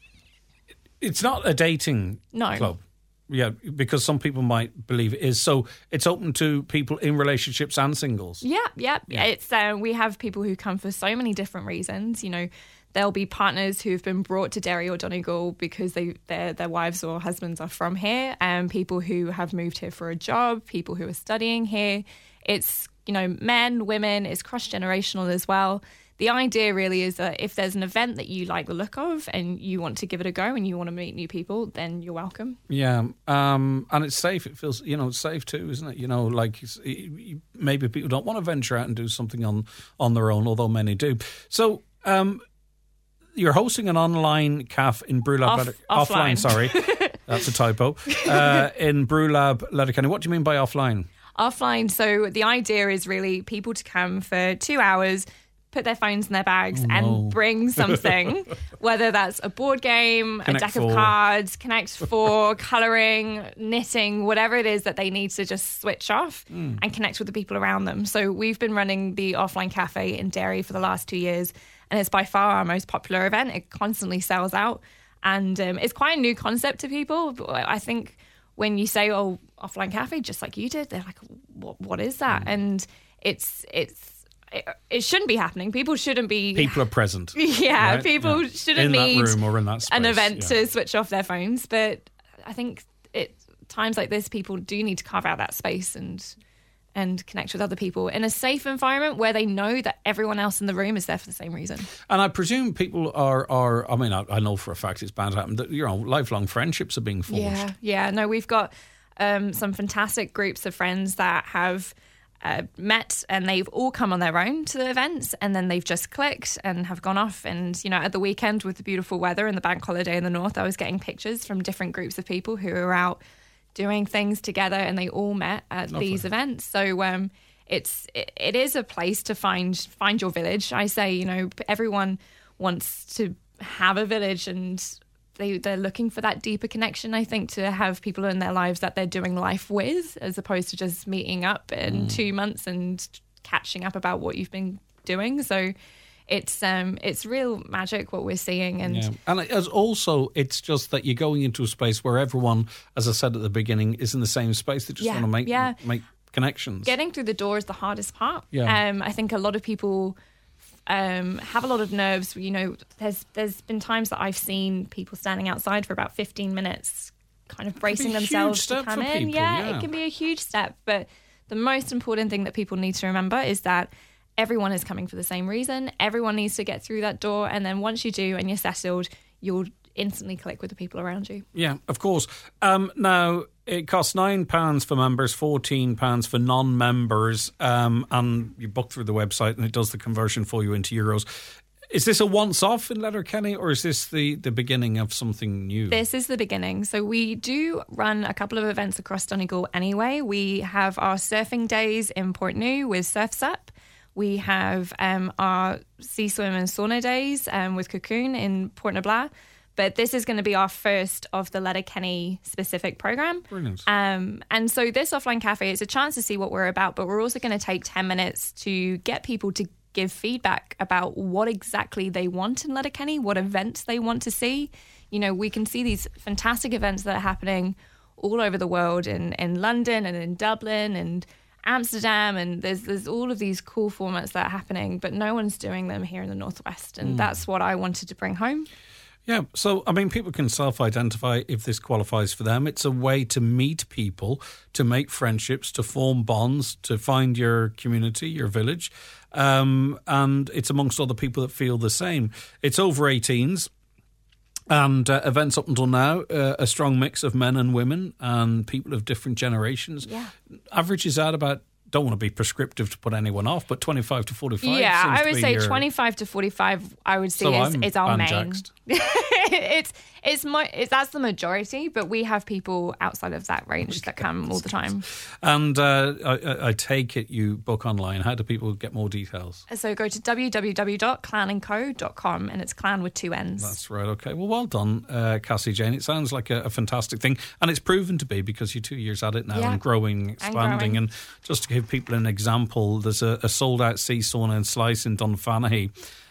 Speaker 2: it's not a dating
Speaker 10: No.
Speaker 2: club. Yeah, because some people might believe it is. So it's open to people in relationships and singles.
Speaker 10: Yeah, yeah.
Speaker 2: Yeah.
Speaker 10: It's uh, we have people who come for so many different reasons. You know, there'll be partners who've been brought to Derry or Donegal because they their their wives or husbands are from here, and people who have moved here for a job, people who are studying here. It's, you know, men, women. It's cross generational as well. The idea really is that if there's an event that you like the look of and you want to give it a go and you want to meet new people, then you're welcome.
Speaker 2: Yeah, um, and it's safe. It feels, you know, it's safe too, isn't it? You know, like it's, it, maybe people don't want to venture out and do something on, on their own, although many do. So um, you're hosting an online cafe in Brewlab.
Speaker 10: Off-
Speaker 2: Letter-
Speaker 10: offline.
Speaker 2: offline, sorry. That's a typo. Uh, in Brewlab, Letterkenny. What do you mean by offline?
Speaker 10: Offline. So the idea is really people to come for two hours, put their phones in their bags
Speaker 2: Oh, no.
Speaker 10: and bring something, whether that's a board game,
Speaker 2: Connect
Speaker 10: a deck
Speaker 2: Four.
Speaker 10: of cards, Connect Four, colouring, knitting, whatever it is that they need to just switch off
Speaker 2: Mm.
Speaker 10: and connect with the people around them. So we've been running the offline cafe in Derry for the last two years and it's by far our most popular event. It constantly sells out and um, it's quite a new concept to people. But I think when you say, oh, offline cafe, just like you did, they're like, what, what is that?
Speaker 2: Mm.
Speaker 10: And it's, it's, it, it shouldn't be happening. People shouldn't be.
Speaker 2: People are present.
Speaker 10: Yeah,
Speaker 2: right?
Speaker 10: people
Speaker 2: Yeah.
Speaker 10: shouldn't
Speaker 2: in
Speaker 10: need
Speaker 2: that room or in that space.
Speaker 10: an event
Speaker 2: yeah.
Speaker 10: to switch off their phones. But I think it times like this, people do need to carve out that space and and connect with other people in a safe environment where they know that everyone else in the room is there for the same reason.
Speaker 2: And I presume people are, are I mean, I, I know for a fact it's bound to happen, that, you know, lifelong friendships are being forged.
Speaker 10: Yeah, yeah. No, we've got um, some fantastic groups of friends that have uh, met and they've all come on their own to the events and then they've just clicked and have gone off. And, you know, at the weekend with the beautiful weather and the bank holiday in the north, I was getting pictures from different groups of people who were out doing things together and they all met at
Speaker 2: Lovely.
Speaker 10: these events. So um, it's it, it is a place to find find your village. I say, you know, everyone wants to have a village and they, they're looking for that deeper connection, I think, to have people in their lives that they're doing life with as opposed to just meeting up in
Speaker 2: Mm.
Speaker 10: two months and catching up about what you've been doing. So it's um it's real magic what we're seeing. And
Speaker 2: Yeah. And it is also, it's just that you're going into a space where everyone, as I said at the beginning, is in the same space. They just
Speaker 10: Yeah,
Speaker 2: want to make
Speaker 10: yeah.
Speaker 2: make connections.
Speaker 10: getting through the door is the hardest part.
Speaker 2: Yeah.
Speaker 10: Um, I think a lot of people um, have a lot of nerves. You know, there's there's been times that I've seen people standing outside for about fifteen minutes, kind of bracing
Speaker 2: be a huge
Speaker 10: themselves to
Speaker 2: step
Speaker 10: come
Speaker 2: for
Speaker 10: in.
Speaker 2: people,
Speaker 10: yeah,
Speaker 2: yeah.
Speaker 10: it can be a huge step. But the most important thing that people need to remember is that everyone is coming for the same reason. Everyone needs to get through that door. And then once you do and you're settled, you'll instantly click with the people around you.
Speaker 2: Yeah, of course. Um, now, it costs nine pounds for members, fourteen pounds for non-members, um, and you book through the website and it does the conversion for you into euros. Is this a once-off in Letterkenny, or is this the, the beginning of something new?
Speaker 10: This is the beginning. So we do run a couple of events across Donegal anyway. We have our surfing days in Portneuf with Surfs Up. We have um, our sea swim and sauna days um, with Cocoon in Port Nabla. But this is going to be our first of the Letterkenny specific program.
Speaker 2: Brilliant.
Speaker 10: Um, and so this offline cafe is a chance to see what we're about, but we're also going to take ten minutes to get people to give feedback about what exactly they want in Letterkenny, what events they want to see. You know, we can see these fantastic events that are happening all over the world, in, in London and in Dublin and Amsterdam, and there's there's all of these cool formats that are happening, but no one's doing them here in the Northwest, and mm. that's what I wanted to bring home.
Speaker 2: Yeah, so, I mean, people can self-identify if this qualifies for them. It's a way to meet people, to make friendships, to form bonds, to find your community, your village, um, and it's amongst other people that feel the same. It's over eighteens, and uh, events up until now, uh, a strong mix of men and women and people of different generations.
Speaker 10: Yeah.
Speaker 2: Averages out about, don't want to be prescriptive to put anyone off, but twenty-five to forty-five.
Speaker 10: Yeah,
Speaker 2: seems
Speaker 10: I would
Speaker 2: to be
Speaker 10: say
Speaker 2: your...
Speaker 10: twenty-five to forty-five. I would say
Speaker 2: so
Speaker 10: is,
Speaker 2: I'm
Speaker 10: is our main.
Speaker 2: banjaxed.
Speaker 10: it's it's my it's, that's the majority, but we have people outside of that range that come all the time.
Speaker 2: And uh, I, I take it you book online. How do people get more details?
Speaker 10: So go to w w w dot clan and co dot com, and it's clan with two N's.
Speaker 2: That's right. Okay. Well, well done, uh, Cassie Jane. It sounds like a, a fantastic thing, and it's proven to be because you're two years at it now
Speaker 10: Yeah.
Speaker 2: and growing, expanding.
Speaker 10: And growing.
Speaker 2: And just to give people an example, there's a, a sold-out sea sauna and slice in Dunfanaghy.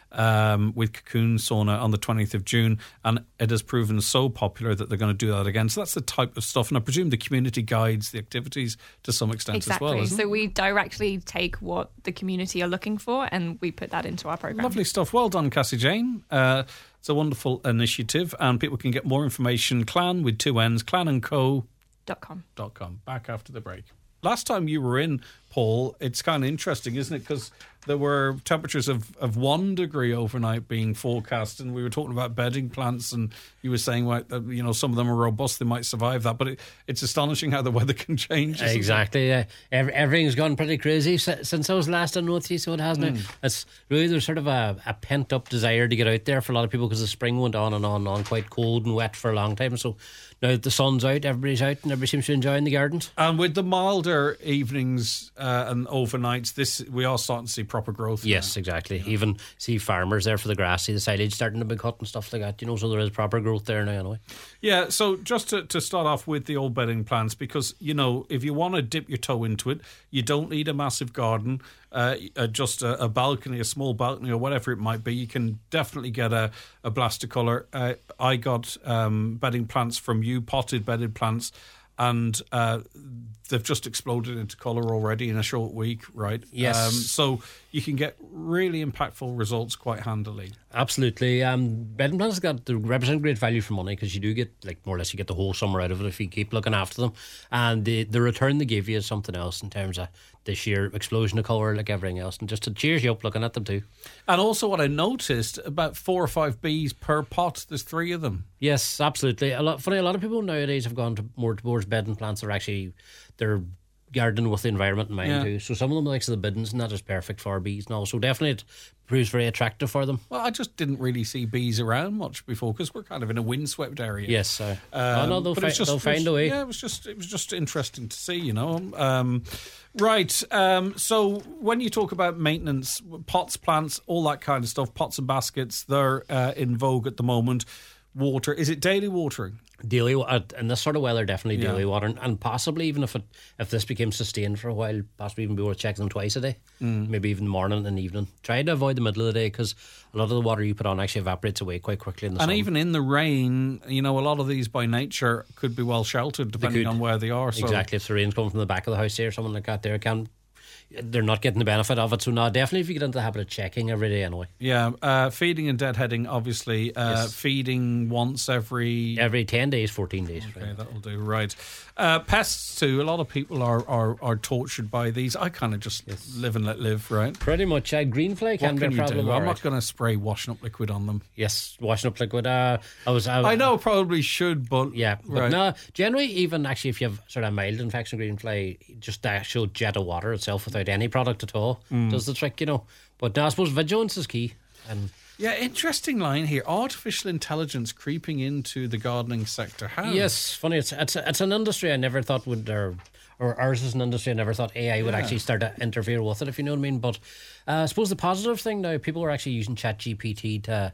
Speaker 2: Um, with Cocoon Sauna on the twentieth of June, and it has proven so popular that they're going to do that again. So that's the type of stuff, and I presume the community guides the activities to some extent
Speaker 10: exactly.
Speaker 2: as well, isn't
Speaker 10: so
Speaker 2: it?
Speaker 10: we directly take what the community are looking for and we put that into our program.
Speaker 2: Lovely stuff. Well done, Cassie Jane. Uh, it's a wonderful initiative, and people can get more information, clan with two N's, clan and co
Speaker 10: dot com.
Speaker 2: Dot com. Back after the break. Last time you were in, Paul, it's kind of interesting, isn't it? Because there were temperatures of, of one degree overnight being forecast, and we were talking about bedding plants, and you were saying, well, that, you know, some of them are robust, they might survive that, but it, it's astonishing how the weather can change.
Speaker 11: Exactly. Uh, every, everything's gone pretty crazy since I was last on North East, so it hasn't. Mm. It? It's really, there's sort of a, a pent-up desire to get out there for a lot of people because the spring went on and on and on, quite cold and wet for a long time, so now that the sun's out, everybody's out and everybody seems to enjoy in the gardens.
Speaker 2: And with the milder evenings uh, and overnights, this we are starting to see proper growth.
Speaker 11: Yes, now. Exactly. Yeah. Even see farmers there for the grass, see the silage starting to be cut and stuff like that, you know, so there is proper growth there now anyway.
Speaker 2: Yeah, so just to, to start off with the old bedding plants, because, you know, if you want to dip your toe into it, you don't need a massive garden, uh, uh, just a, a balcony, a small balcony or whatever it might be. You can definitely get a, a Blastocolor. Uh, I got um, bedding plants from you, potted bedded plants, and uh, they've just exploded into colour already in a short week, right?
Speaker 11: Yes.
Speaker 2: Um, so you can get really impactful results quite handily.
Speaker 11: Absolutely. Um, bedding plants got they represent great value for money because you do get, like, more or less you get the whole summer out of it if you keep looking after them. And the, the return they give you is something else in terms of the sheer explosion of colour like everything else, and just to cheers you up looking at them too.
Speaker 2: And also what I noticed, about four or five bees per pot. There's three of them.
Speaker 11: Yes, absolutely. A lot funny. A lot of people nowadays have gone to more towards bedding plants. They're actually they're gardening with the environment in mind yeah. too. So some of them, like the biddens, and that is perfect for bees now. So definitely it proves very attractive for them.
Speaker 2: Well, I just didn't really see bees around much before because we're kind of in a windswept area.
Speaker 11: Yes, uh,
Speaker 2: um,
Speaker 11: oh, no, they'll, fi-
Speaker 2: just,
Speaker 11: they'll find
Speaker 2: was,
Speaker 11: a way.
Speaker 2: Yeah, it was just it was just interesting to see, you know. Um, right. Um, so when you talk about maintenance, pots, plants, all that kind of stuff, pots and baskets, they're uh, in vogue at the moment. Water, is it daily watering?
Speaker 11: Daily, uh, in this sort of weather, definitely daily
Speaker 2: yeah.
Speaker 11: watering, and possibly even if it if this became sustained for a while, possibly even be worth checking them twice a day, mm. maybe even morning and evening. Try to avoid the middle of the day because a lot of the water you put on actually evaporates away quite quickly in the
Speaker 2: and
Speaker 11: sun.
Speaker 2: And even in the rain, you know, a lot of these by nature could be well sheltered depending on where they are. So.
Speaker 11: Exactly, if the rain's coming from the back of the house here or something like that, there can. They're not getting the benefit of it, so no, definitely if you get into the habit of checking every day anyway.
Speaker 2: Yeah, uh, feeding and deadheading, obviously. Uh, yes. Feeding once every...
Speaker 11: Every ten days, fourteen days.
Speaker 2: Okay,
Speaker 11: right.
Speaker 2: That'll do, right. Uh, pests too, a lot of people are, are, are tortured by these. I kind of just yes. live and let live, right?
Speaker 11: Pretty much. Uh, greenfly can,
Speaker 2: what
Speaker 11: be
Speaker 2: can
Speaker 11: a problem.
Speaker 2: You do? I'm
Speaker 11: right.
Speaker 2: not going to spray washing up liquid on them.
Speaker 11: Yes, washing up liquid. Uh, I was. I,
Speaker 2: I know, probably should, but...
Speaker 11: Yeah, but
Speaker 2: right.
Speaker 11: no, generally, even actually if you have sort of mild infection greenfly, just the actual jet of water itself without any product at all Mm. does the trick, you know. But no, I suppose vigilance is key. And
Speaker 2: yeah, interesting line here. Artificial intelligence creeping into the gardening sector. How?
Speaker 11: Yes, funny. It's it's, it's an industry I never thought would, or, or ours is an industry I never thought A I would yeah. actually start to interfere with it, if you know what I mean. But uh, I suppose the positive thing now, people are actually using ChatGPT to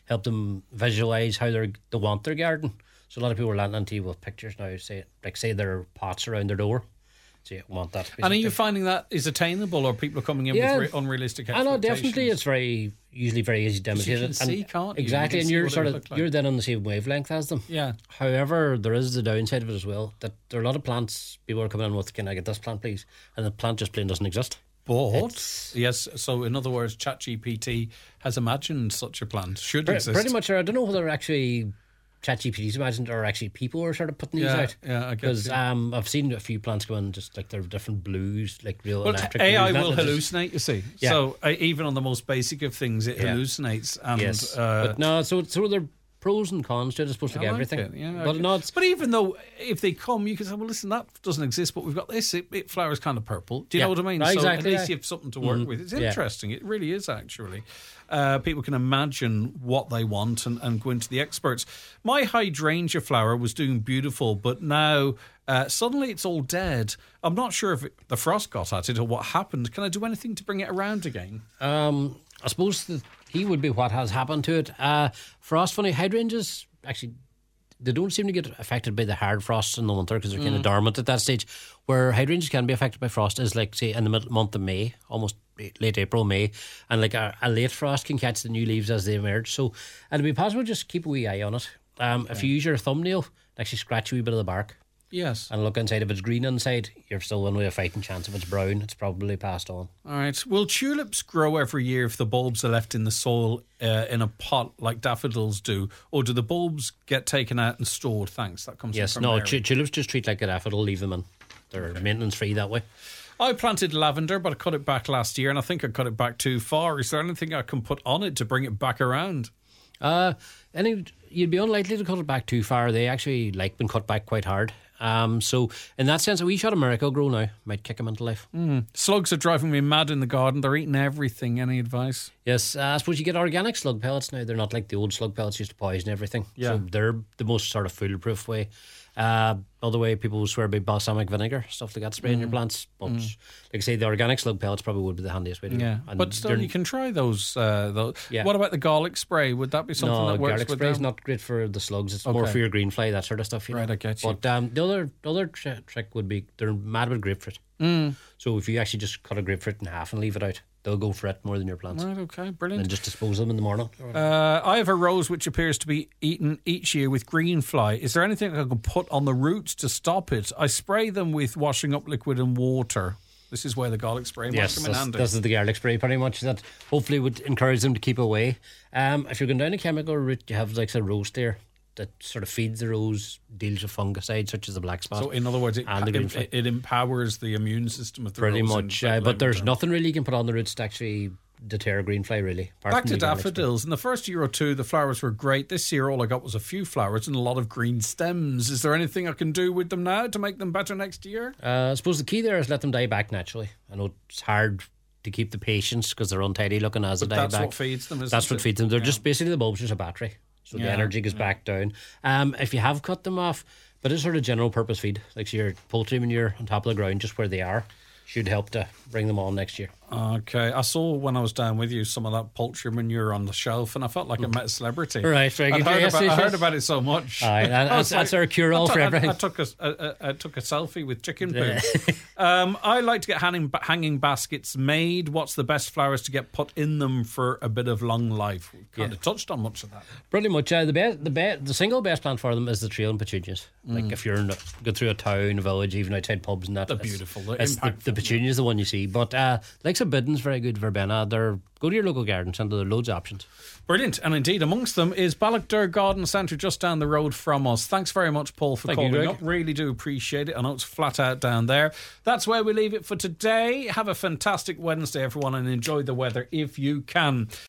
Speaker 11: help them visualise how they they want their garden. So a lot of people are landing into you with pictures now, say like say their pots around their door. So you want that.
Speaker 2: And are you finding that is attainable, or people are coming in
Speaker 11: yeah,
Speaker 2: with re- unrealistic
Speaker 11: I
Speaker 2: expectations?
Speaker 11: know, definitely. It's very usually very easy to imitate
Speaker 2: you can
Speaker 11: it.
Speaker 2: see,
Speaker 11: and
Speaker 2: can't you?
Speaker 11: Exactly,
Speaker 2: You can
Speaker 11: and
Speaker 2: see
Speaker 11: you're
Speaker 2: what
Speaker 11: sort
Speaker 2: it
Speaker 11: of
Speaker 2: look like.
Speaker 11: you're then on the same wavelength as them.
Speaker 2: Yeah.
Speaker 11: However, there is the downside of it as well, that there are a lot of plants people are coming in with. Can I get this plant, please? And the plant just plain doesn't exist.
Speaker 2: But
Speaker 11: It's-
Speaker 2: yes, so in other words, ChatGPT has imagined such a plant. Should
Speaker 11: Pre-
Speaker 2: exist.
Speaker 11: Pretty much. I don't know whether actually ChatGPT's imagined or actually people are sort of putting these
Speaker 2: Yeah,
Speaker 11: out.
Speaker 2: yeah, I get
Speaker 11: Because
Speaker 2: you.
Speaker 11: um, I've seen a few plants go in just like they're different blues, like real
Speaker 2: Well,
Speaker 11: electric.
Speaker 2: A I
Speaker 11: blues,
Speaker 2: will
Speaker 11: not just-
Speaker 2: hallucinate, you see.
Speaker 11: Yeah.
Speaker 2: So uh, even on the most basic of things, it
Speaker 11: Yeah.
Speaker 2: hallucinates. And,
Speaker 11: yes,
Speaker 2: uh,
Speaker 11: but no. So so there are pros and cons to it. It's supposed to
Speaker 2: I
Speaker 11: get
Speaker 2: like
Speaker 11: everything.
Speaker 2: it, yeah,
Speaker 11: but
Speaker 2: okay.
Speaker 11: no, it's,
Speaker 2: But even though if they come, you can say, well, listen, that doesn't exist, but we've got this. It, it flowers kind of purple. Do you
Speaker 11: Yeah.
Speaker 2: know what I mean?
Speaker 11: Right,
Speaker 2: so
Speaker 11: exactly,
Speaker 2: at least
Speaker 11: yeah.
Speaker 2: you have something to work
Speaker 11: Mhm.
Speaker 2: with. It's
Speaker 11: Yeah.
Speaker 2: interesting. It really is, actually. Uh, people can imagine what they want and, and go into the experts. My hydrangea flower was doing beautiful, but now uh, suddenly it's all dead. I'm not sure if it, the frost got at it or what happened. Can I do anything to bring it around again?
Speaker 11: Um, I suppose the key would be what has happened to it. Uh, frost, funny, hydrangeas actually they don't seem to get affected by the hard frosts in the winter because they're kind of
Speaker 2: Mm.
Speaker 11: dormant at that stage. Where hydrangeas can be affected by frost is like say in the middle month of May, almost late April, May, and like a, a late frost can catch the new leaves as they emerge. So it'd be possible just keep a wee eye on it. Um, If you use your thumbnail, actually scratch a wee bit of the bark.
Speaker 2: Yes.
Speaker 11: And look inside. If it's green inside, you're still one with a fighting chance. If it's brown, it's probably passed on.
Speaker 2: All right. Will tulips grow every year if the bulbs are left in the soil uh, in a pot like daffodils do? Or do the bulbs get taken out and stored? Thanks. That comes
Speaker 11: Yes,
Speaker 2: from
Speaker 11: no,
Speaker 2: Mary.
Speaker 11: tu- tulips just treat like a daffodil, leave them in. They're maintenance free that way.
Speaker 2: I planted lavender, but I cut it back last year, and I think I cut it back too far. Is there anything I can put on it to bring it back around?
Speaker 11: Uh, any, you'd be unlikely to cut it back too far. They actually like being cut back quite hard. Um, so in that sense, a wee shot of miracle grow now might kick them into life.
Speaker 2: Mm. Slugs are driving me mad in the garden. They're eating everything. Any advice?
Speaker 11: Yes, uh, I suppose you get organic slug pellets now. They're not like the old slug pellets used to poison everything.
Speaker 2: Yeah.
Speaker 11: So they're the most sort of foolproof way. Uh, other way, people will swear by balsamic vinegar, stuff like that, spray in your
Speaker 2: Mm.
Speaker 11: plants. But
Speaker 2: Mm.
Speaker 11: like I say, the organic slug pellets probably would be the handiest way to
Speaker 2: Yeah,
Speaker 11: go. And
Speaker 2: but still,
Speaker 11: they're-
Speaker 2: you can try those. Uh, those.
Speaker 11: Yeah.
Speaker 2: What about the garlic spray? Would that be something
Speaker 11: no,
Speaker 2: that works
Speaker 11: garlic
Speaker 2: with
Speaker 11: spray is
Speaker 2: them?
Speaker 11: not great for the slugs. It's more
Speaker 2: Okay.
Speaker 11: for your green fly, that sort of stuff. You
Speaker 2: Right,
Speaker 11: know?
Speaker 2: I get you.
Speaker 11: But um, the other the other tr- trick would be they're mad with grapefruit.
Speaker 2: Mm.
Speaker 11: So if you actually just cut a grapefruit in half and leave it out, they'll go for it more than your plants.
Speaker 2: Right, okay, brilliant.
Speaker 11: And just dispose them in the morning.
Speaker 2: Uh, I have a rose which appears to be eaten each year with green fly. Is there anything I can put on the roots to stop it? I spray them with washing up liquid and water. This is where the garlic spray might
Speaker 11: Yes,
Speaker 2: come in
Speaker 11: this,
Speaker 2: handy.
Speaker 11: this is the garlic spray pretty much that hopefully would encourage them to keep away. Um, if you're going down a chemical route, you have like a rose there that sort of feeds the rose, deals with fungicides such as the black spot.
Speaker 2: So, in other words, it,
Speaker 11: and the green
Speaker 2: it,
Speaker 11: fly.
Speaker 2: it empowers the immune system of the
Speaker 11: Pretty
Speaker 2: rose
Speaker 11: much,
Speaker 2: and-
Speaker 11: uh, but there's nothing really you can put on the roots to actually deter a green fly, really. apart
Speaker 2: Back
Speaker 11: from
Speaker 2: to
Speaker 11: the garlic spray.
Speaker 2: daffodils. In the first year or two, the flowers were great. This year, all I got was a few flowers and a lot of green stems. Is there anything I can do with them now to make them better next year?
Speaker 11: Uh, I suppose the key there is let them die back naturally. I know it's hard to keep the patience because they're untidy looking as
Speaker 2: But
Speaker 11: they die
Speaker 2: that's
Speaker 11: back.
Speaker 2: what feeds them, isn't
Speaker 11: That's what
Speaker 2: it?
Speaker 11: feeds them. They're
Speaker 2: Yeah.
Speaker 11: just basically the bulbs, just a battery. So the
Speaker 2: Yeah,
Speaker 11: energy goes back down. Um, if you have cut them off, but it's sort of general purpose feed, like so your poultry manure on top of the ground, just where they are, should help to bring them on next year.
Speaker 2: Okay, I saw when I was down with you some of that poultry manure on the shelf, and I felt like I met a celebrity.
Speaker 11: Right, very
Speaker 2: I'd
Speaker 11: good.
Speaker 2: heard
Speaker 11: Yes,
Speaker 2: about,
Speaker 11: yes,
Speaker 2: I heard
Speaker 11: yes.
Speaker 2: about it so much.
Speaker 11: Aye, that-
Speaker 2: I was
Speaker 11: that's- that's our cure-all
Speaker 2: I took-
Speaker 11: for
Speaker 2: I-
Speaker 11: everything.
Speaker 2: I, took a, a, a, I took a selfie with chicken poo. um, I like to get hanging, hanging baskets made. What's the best flowers to get put in them for a bit of long life? We kind
Speaker 11: Yeah.
Speaker 2: of touched on much of that.
Speaker 11: Pretty much, uh, the best, the best, the single best plant for them is the trailing petunias. Like
Speaker 2: Mm.
Speaker 11: if you're in a, go through a town, a village, even outside pubs and that,
Speaker 2: They're
Speaker 11: it's-
Speaker 2: beautiful, they're
Speaker 11: It's the,
Speaker 2: impactful.
Speaker 11: the petunia is the one you see, but uh, like some Biddens, very good verbena. They're go to your local garden centre. There are loads of options.
Speaker 2: Brilliant. And indeed, amongst them is Ballochdur Garden Centre just down the road from us. Thanks very much, Paul, for
Speaker 11: Thank you,
Speaker 2: calling
Speaker 11: Greg.
Speaker 2: up. Really do appreciate it. I know it's flat out down there. That's where we leave it for today. Have a fantastic Wednesday, everyone, and enjoy the weather if you can.